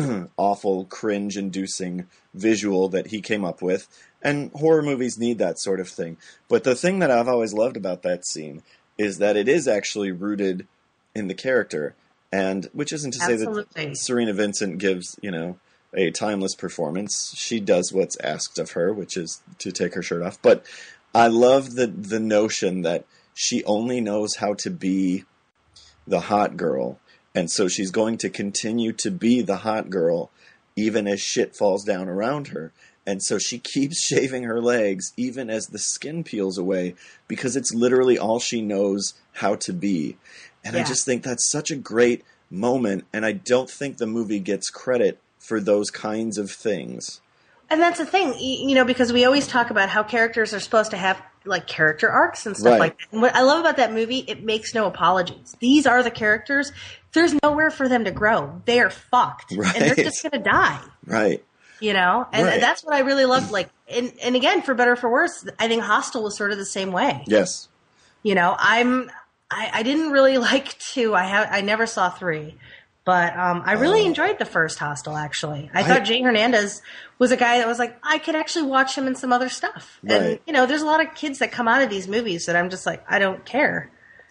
awful, cringe-inducing visual that he came up with. And horror movies need that sort of thing. But the thing that I've always loved about that scene is that it is actually rooted in the character. And which isn't to Absolutely. say that Serena Vincent gives, you know, a timeless performance. She does what's asked of her, which is to take her shirt off. But I love the the notion that she only knows how to be the hot girl, and so she's going to continue to be the hot girl even as shit falls down around her. And so she keeps shaving her legs even as the skin peels away, because it's literally all she knows how to be. And Yeah. I just think that's such a great moment, and I don't think the movie gets credit for those kinds of things. And that's the thing, y- you know, because we always talk about how characters are supposed to have like character arcs and stuff Right. like that. And what I love about that movie, it makes no apologies. These are the characters. There's nowhere for them to grow. They are fucked. Right. And they're just going to die, Right. you know? And Right. that's what I really love. Like, and, and again, for better or for worse, I think Hostel was sort of the same way. Yes. You know, I'm, I, I didn't really like two. I have, I never saw three. But um, I really Oh. enjoyed the first Hostel, actually. I, I- thought Jay Hernandez was a guy that was like, I could actually watch him in some other stuff. And, Right. you know, there's a lot of kids that come out of these movies that I'm just like, I don't care.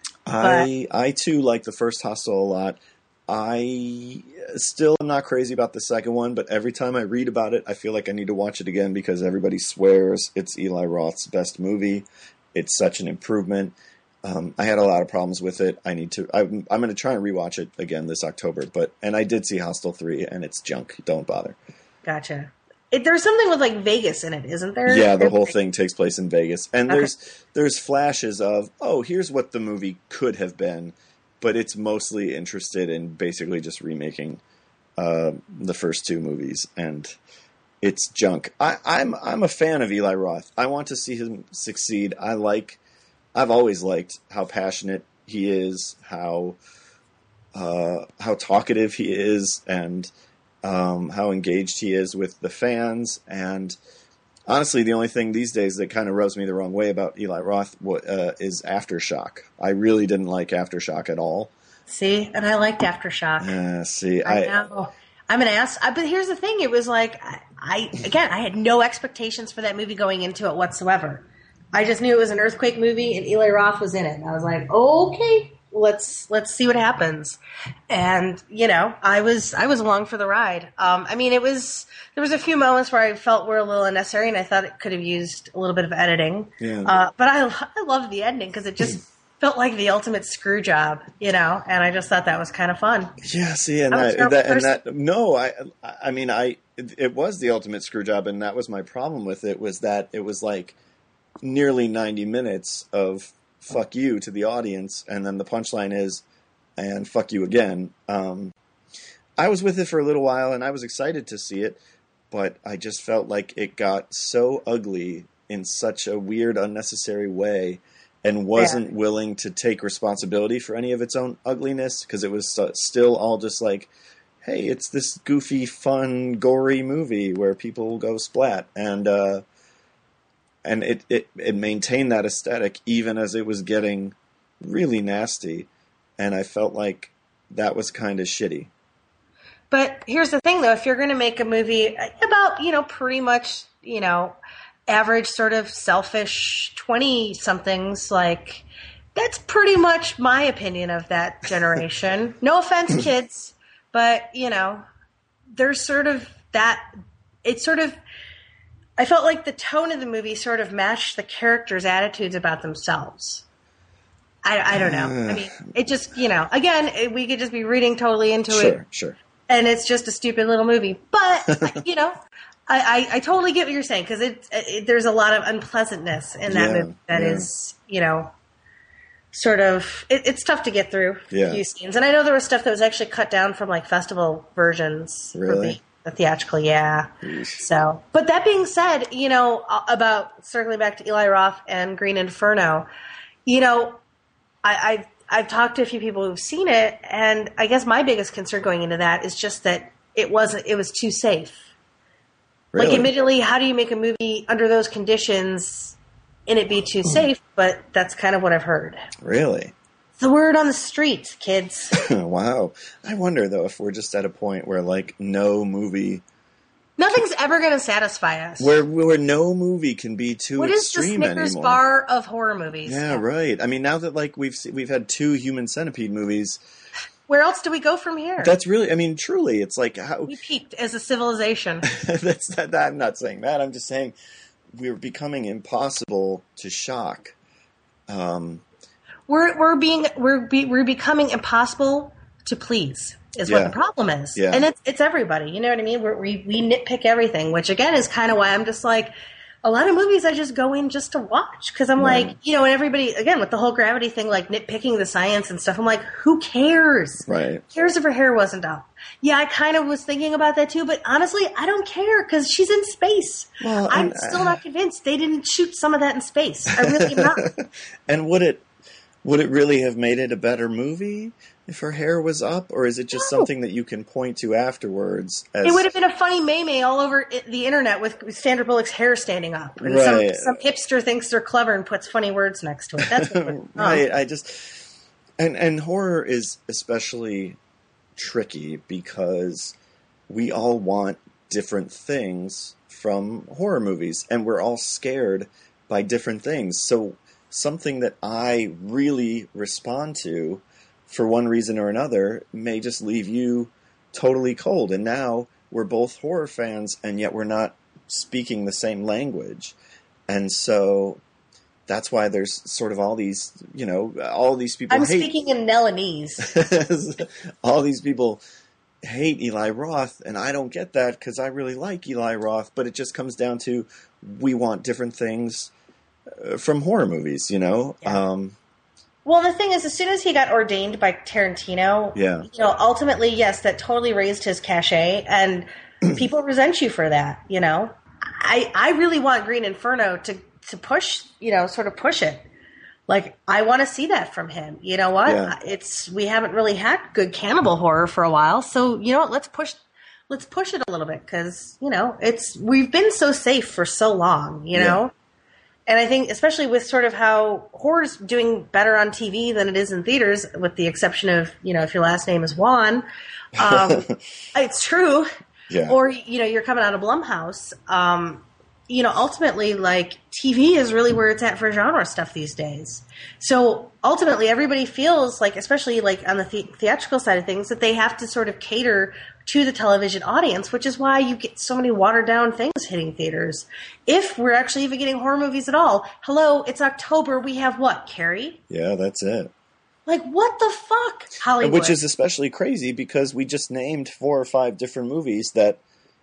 I I too like the first Hostel a lot. I still am not crazy about the second one, but every time I read about it, I feel like I need to watch it again because everybody swears it's Eli Roth's best movie. It's such an improvement. Um, I had a lot of problems with it. I need to. I'm, I'm going to try and rewatch it again this October. But and I did see Hostel three, and it's junk. Don't bother. Gotcha. It, there's something with like Vegas in it, isn't there? Yeah, the whole thing takes place in Vegas, and Okay. there's there's flashes of, oh, here's what the movie could have been, but it's mostly interested in basically just remaking uh, the first two movies, and it's junk. I, I'm I'm a fan of Eli Roth. I want to see him succeed. I like. I've always liked how passionate he is, how uh, how talkative he is, and um, how engaged he is with the fans. And honestly, the only thing these days that kind of rubs me the wrong way about Eli Roth uh, is Aftershock. I really didn't like Aftershock at all. See, and I liked Aftershock. Uh, see, I, I, know. I'm an ass. I, but here's the thing. It was like, I, I, again, I had no expectations for that movie going into it whatsoever. I just knew it was an earthquake movie and Eli Roth was in it. And I was like, okay, let's, let's see what happens. And, you know, I was, I was along for the ride. Um, I mean, it was, there was a few moments where I felt were a little unnecessary and I thought it could have used a little bit of editing. Yeah. Uh, but I, I loved the ending because it just felt like the ultimate screw job, you know, and I just thought that was kind of fun. Yeah, see, and I'm a that, terrible that and person. that no, I I mean, I it, it was the ultimate screw job, and that was my problem with it, was that it was like nearly ninety minutes of fuck you to the audience, and then the punchline is, and fuck you again. Um, I was with it for a little while, and I was excited to see it, but I just felt like it got so ugly in such a weird, unnecessary way, and wasn't Yeah. willing to take responsibility for any of its own ugliness, because it was uh, still all just like, hey, it's this goofy, fun, gory movie where people go splat. And uh, and it, it, it maintained that aesthetic even as it was getting really nasty, and I felt like that was kind of shitty. But here's the thing, though. If you're going to make a movie about, you know, pretty much, you know, average sort of selfish twenty-somethings, like, that's pretty much my opinion of that generation. No offense, kids, but, you know, there's sort of that, it's sort of, I felt like the tone of the movie sort of matched the characters' attitudes about themselves. I, I don't know. I mean, it just, you know, again, it, we could just be reading totally into sure, it. Sure, sure. And it's just a stupid little movie. But, you know, I, I, I totally get what you're saying, because it, it, there's a lot of unpleasantness in that yeah, movie that yeah. is, you know, sort of, it, it's tough to get through yeah. a few scenes. And I know there was stuff that was actually cut down from, like, festival versions. Really? For the theatrical, yeah. Eesh. So, but that being said, you know, about circling back to Eli Roth and Green Inferno, you know, I, I've I've talked to a few people who've seen it, and I guess my biggest concern going into that is just that it wasn't it was too safe. Really? Like, admittedly, how do you make a movie under those conditions and it be too safe? But that's kind of what I've heard. Really? It's the word on the streets, kids. Wow. I wonder, though, if we're just at a point where, like, no movie... Nothing's ever going to satisfy us. Where where no movie can be too what is the extreme Snickers anymore. bar of horror movies? Yeah, right. I mean, now that, like, we've se- we've had two Human Centipede movies... Where else do we go from here? That's really... I mean, truly, it's like... how We peaked as a civilization. That's not, I'm not saying that. I'm just saying we're becoming impossible to shock. Um, we're we're being we're be, we're becoming impossible to please. Is yeah. what the problem is, yeah. and it's it's everybody. You know what I mean? We're, we we nitpick everything, which again is kind of why I'm just like, a lot of movies I just go in just to watch, because I'm right. like, you know, and everybody again with the whole gravity thing, like nitpicking the science and stuff. I'm like, who cares? Right? Who cares if her hair wasn't up? Yeah, I kind of was thinking about that too, but honestly, I don't care because she's in space. Well, I'm and, still uh, not convinced they didn't shoot some of that in space. I really am not. And would it would it really have made it a better movie if her hair was up, or is it just No. something that you can point to afterwards? As, It would have been a funny meme all over it, the internet with, with Sandra Bullock's hair standing up, and right. some, some hipster thinks they're clever and puts funny words next to it. That's what it right. I just and and horror is especially tricky because we all want different things from horror movies, and we're all scared by different things. So something that I really respond to, for one reason or another, may just leave you totally cold. And now we're both horror fans, and yet we're not speaking the same language. And so that's why there's sort of all these, you know, all these people I'm hate... speaking in Nelanese. all these people hate Eli Roth, and I don't get that because I really like Eli Roth, but it just comes down to we want different things uh, from horror movies, you know? Yeah. Um, Well, the thing is, as soon as he got ordained by Tarantino, Yeah. you know, ultimately, yes, that totally raised his cachet, and people resent you for that, you know? I I really want Green Inferno to, to push, you know, sort of push it. Like, I want to see that from him. You know what? Yeah. It's we haven't really had good cannibal horror for a while, so you know what? Let's push let's push it a little bit, because you know it's we've been so safe for so long, you Yeah. know. And I think, especially with sort of how horror's doing better on T V than it is in theaters, with the exception of, you know, if your last name is Juan, um, it's true. Yeah. Or, you know, you're coming out of Blumhouse. Um, you know, ultimately, like, T V is really where it's at for genre stuff these days. So ultimately, everybody feels like, especially like on the, the- theatrical side of things, that they have to sort of cater to the television audience, which is why you get so many watered down things hitting theaters. If we're actually even getting horror movies at all. Hello, it's October. We have what, Carrie? yeah, that's it. Like, what the fuck, Hollywood? Which is especially crazy because we just named four or five different movies that,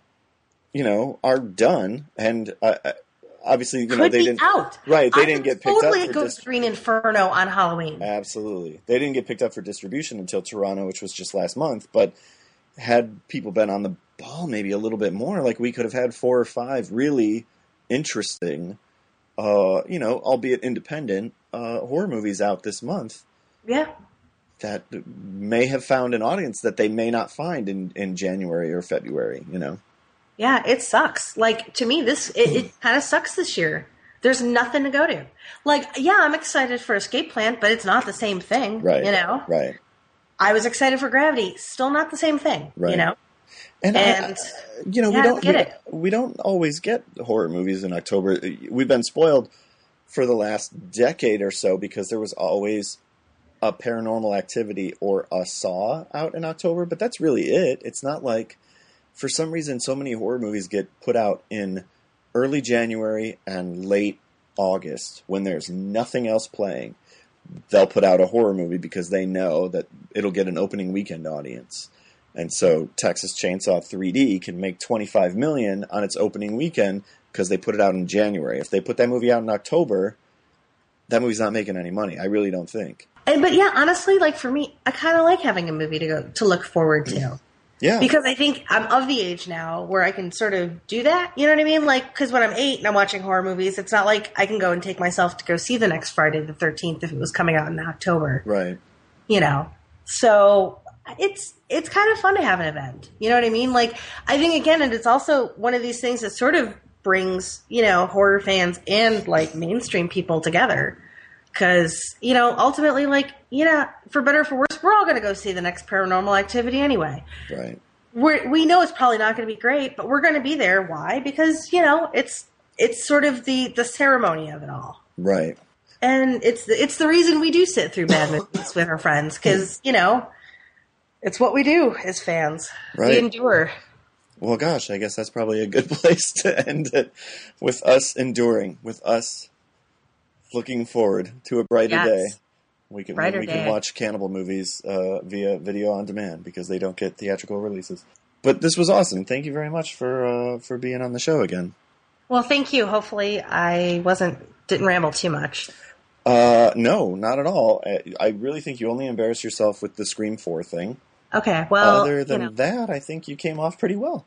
you know, are done, and uh, uh, obviously, you Could know, they be didn't out. right. They I didn't would get picked totally up for go dis- Green Inferno on Halloween. Absolutely, they didn't get picked up for distribution until Toronto, which was just last month. But had people been on the ball maybe a little bit more, like we could have had four or five really interesting, uh, you know, albeit independent uh, horror movies out this month. Yeah. That may have found an audience that they may not find in, in January or February, you know? Yeah, it sucks. Like, to me, this, it, it kind of sucks this year. There's nothing to go to. Like, yeah, I'm excited for Escape Plan, but it's not the same thing. Right. You know? Right. I was excited for Gravity. Still not the same thing. Right. You know? And, and I, you know, yeah, we don't get we, it. we don't always get horror movies in October. We've been spoiled for the last decade or so because there was always a Paranormal Activity or a Saw out in October, but that's really it. It's not like, for some reason, so many horror movies get put out in early January and late August when there's nothing else playing. They'll put out a horror movie because they know that it'll get an opening weekend audience. And so Texas Chainsaw three D can make twenty-five million dollars on its opening weekend because they put it out in January. If they put that movie out in October, that movie's not making any money. I really don't think. And, but yeah, honestly, like for me, I kind of like having a movie to go to look forward to. Yeah. Because I think I'm of the age now where I can sort of do that. You know what I mean? Like, because when I'm eight and I'm watching horror movies, it's not like I can go and take myself to go see the next Friday the thirteenth if it was coming out in October. Right. You know? So it's it's kind of fun to have an event. You know what I mean? Like, I think, again, and it's also one of these things that sort of brings, you know, horror fans and, like, mainstream people together. Because, you know, ultimately, like, you know, for better or for worse, we're all going to go see the next Paranormal Activity anyway. Right. We're, we know it's probably not going to be great, but we're going to be there. Why? Because, you know, it's it's sort of the, the ceremony of it all. Right. And it's the, it's the reason we do sit through bad movies with our friends. Because, you know, it's what we do as fans. Right. We endure. Well, gosh, I guess that's probably a good place to end it, with us enduring, with us looking forward to a brighter Yes. day. We can Brighter we day. can watch cannibal movies uh, via video on demand because they don't get theatrical releases. But this was awesome. Thank you very much for uh, for being on the show again. Well, thank you. Hopefully, I wasn't didn't ramble too much. Uh, no, not at all. I, I really think you only embarrassed yourself with the Scream four thing. Okay. Well, other than you know. that, I think you came off pretty well.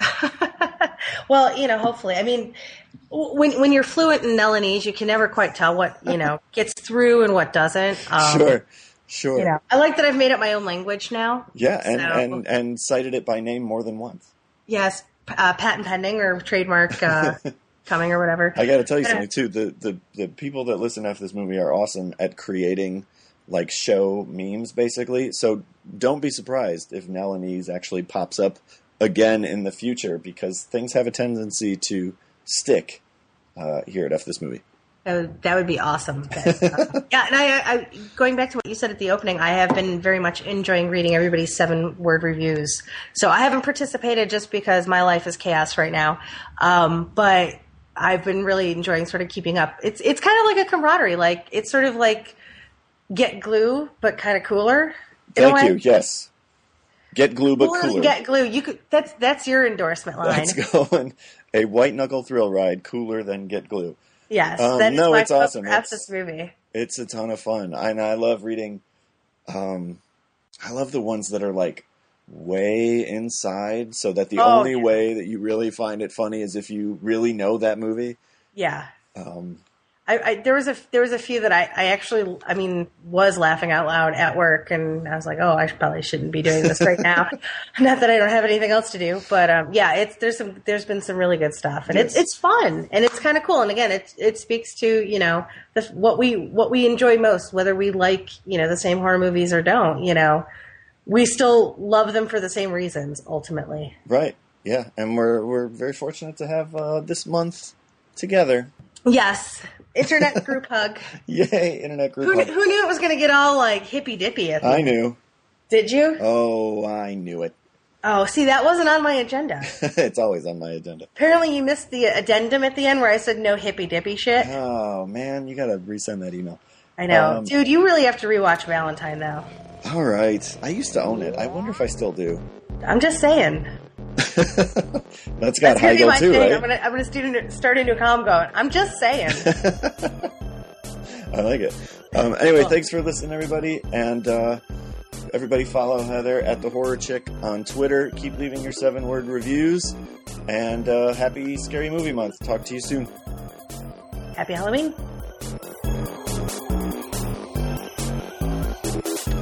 Well, you know, hopefully. I mean, when when you're fluent in Melanese, you can never quite tell what, you know, gets through and what doesn't. Um, Sure, sure. You know, I like that I've made up my own language now. Yeah, and, So- and, and cited it by name more than once. Yes, uh, patent pending or trademark uh, coming or whatever. I got to tell you something, too. The, the, the people that listen after this movie are awesome at creating, like, show memes, basically. So don't be surprised if Melanese actually pops up again in the future, because things have a tendency to stick uh, here at F This Movie. That would, that would be awesome. That, uh, yeah, and I, I, going back to what you said at the opening, I have been very much enjoying reading everybody's seven-word reviews. So I haven't participated just because my life is chaos right now, um, but I've been really enjoying sort of keeping up. It's it's kind of like a camaraderie. Like, it's sort of like Get Glue, but kind of cooler. in a Thank way. you, yes. Get Glue, but Cooler cooler. than Get Glue. You could. That's that's your endorsement line. That's going. A white knuckle thrill ride, cooler than Get Glue. Yes, Um, that is no, my it's awesome. F It's- this movie. It's a ton of fun. And I love reading. Um, I love the ones that are like way inside, so that the Oh, only yeah. way that you really find it funny is if you really know that movie. Yeah. Um, I, I there was a there was a few that I, I actually I mean was laughing out loud at work, and I was like, oh, I probably shouldn't be doing this right now. Not that I don't have anything else to do, but um, yeah, it's there's some there's been some really good stuff, and it's Yes. it's fun and it's kind of cool. And again, it it speaks to, you know, the, what we what we enjoy most, whether we like, you know, the same horror movies or don't. You know, we still love them for the same reasons ultimately. right. Yeah. And we're, we're very fortunate to have uh, this month together. Yes, internet group hug. Yay, Internet Group Who, Hug. kn- who knew it was going to get all like hippy dippy? At the I end? knew. Did you? Oh, I knew it. Oh, see, that wasn't on my agenda. It's always on my agenda. Apparently, you missed the addendum at the end where I said no hippy dippy shit. Oh, man, you got to resend that email. I know. Um, Dude, you really have to rewatch Valentine, though. All right. I used to own it. I wonder if I still do. I'm just saying. That's got That's going to be Heigl my too, thing. right? I'm going to I'm gonna start, start a new column going, I'm just saying. I like it. Um, anyway, Cool. thanks for listening, everybody. And uh, everybody follow Heather at The Horror Chick on Twitter. Keep leaving your seven-word reviews. And uh, happy Scary Movie Month. Talk to you soon. Happy Halloween.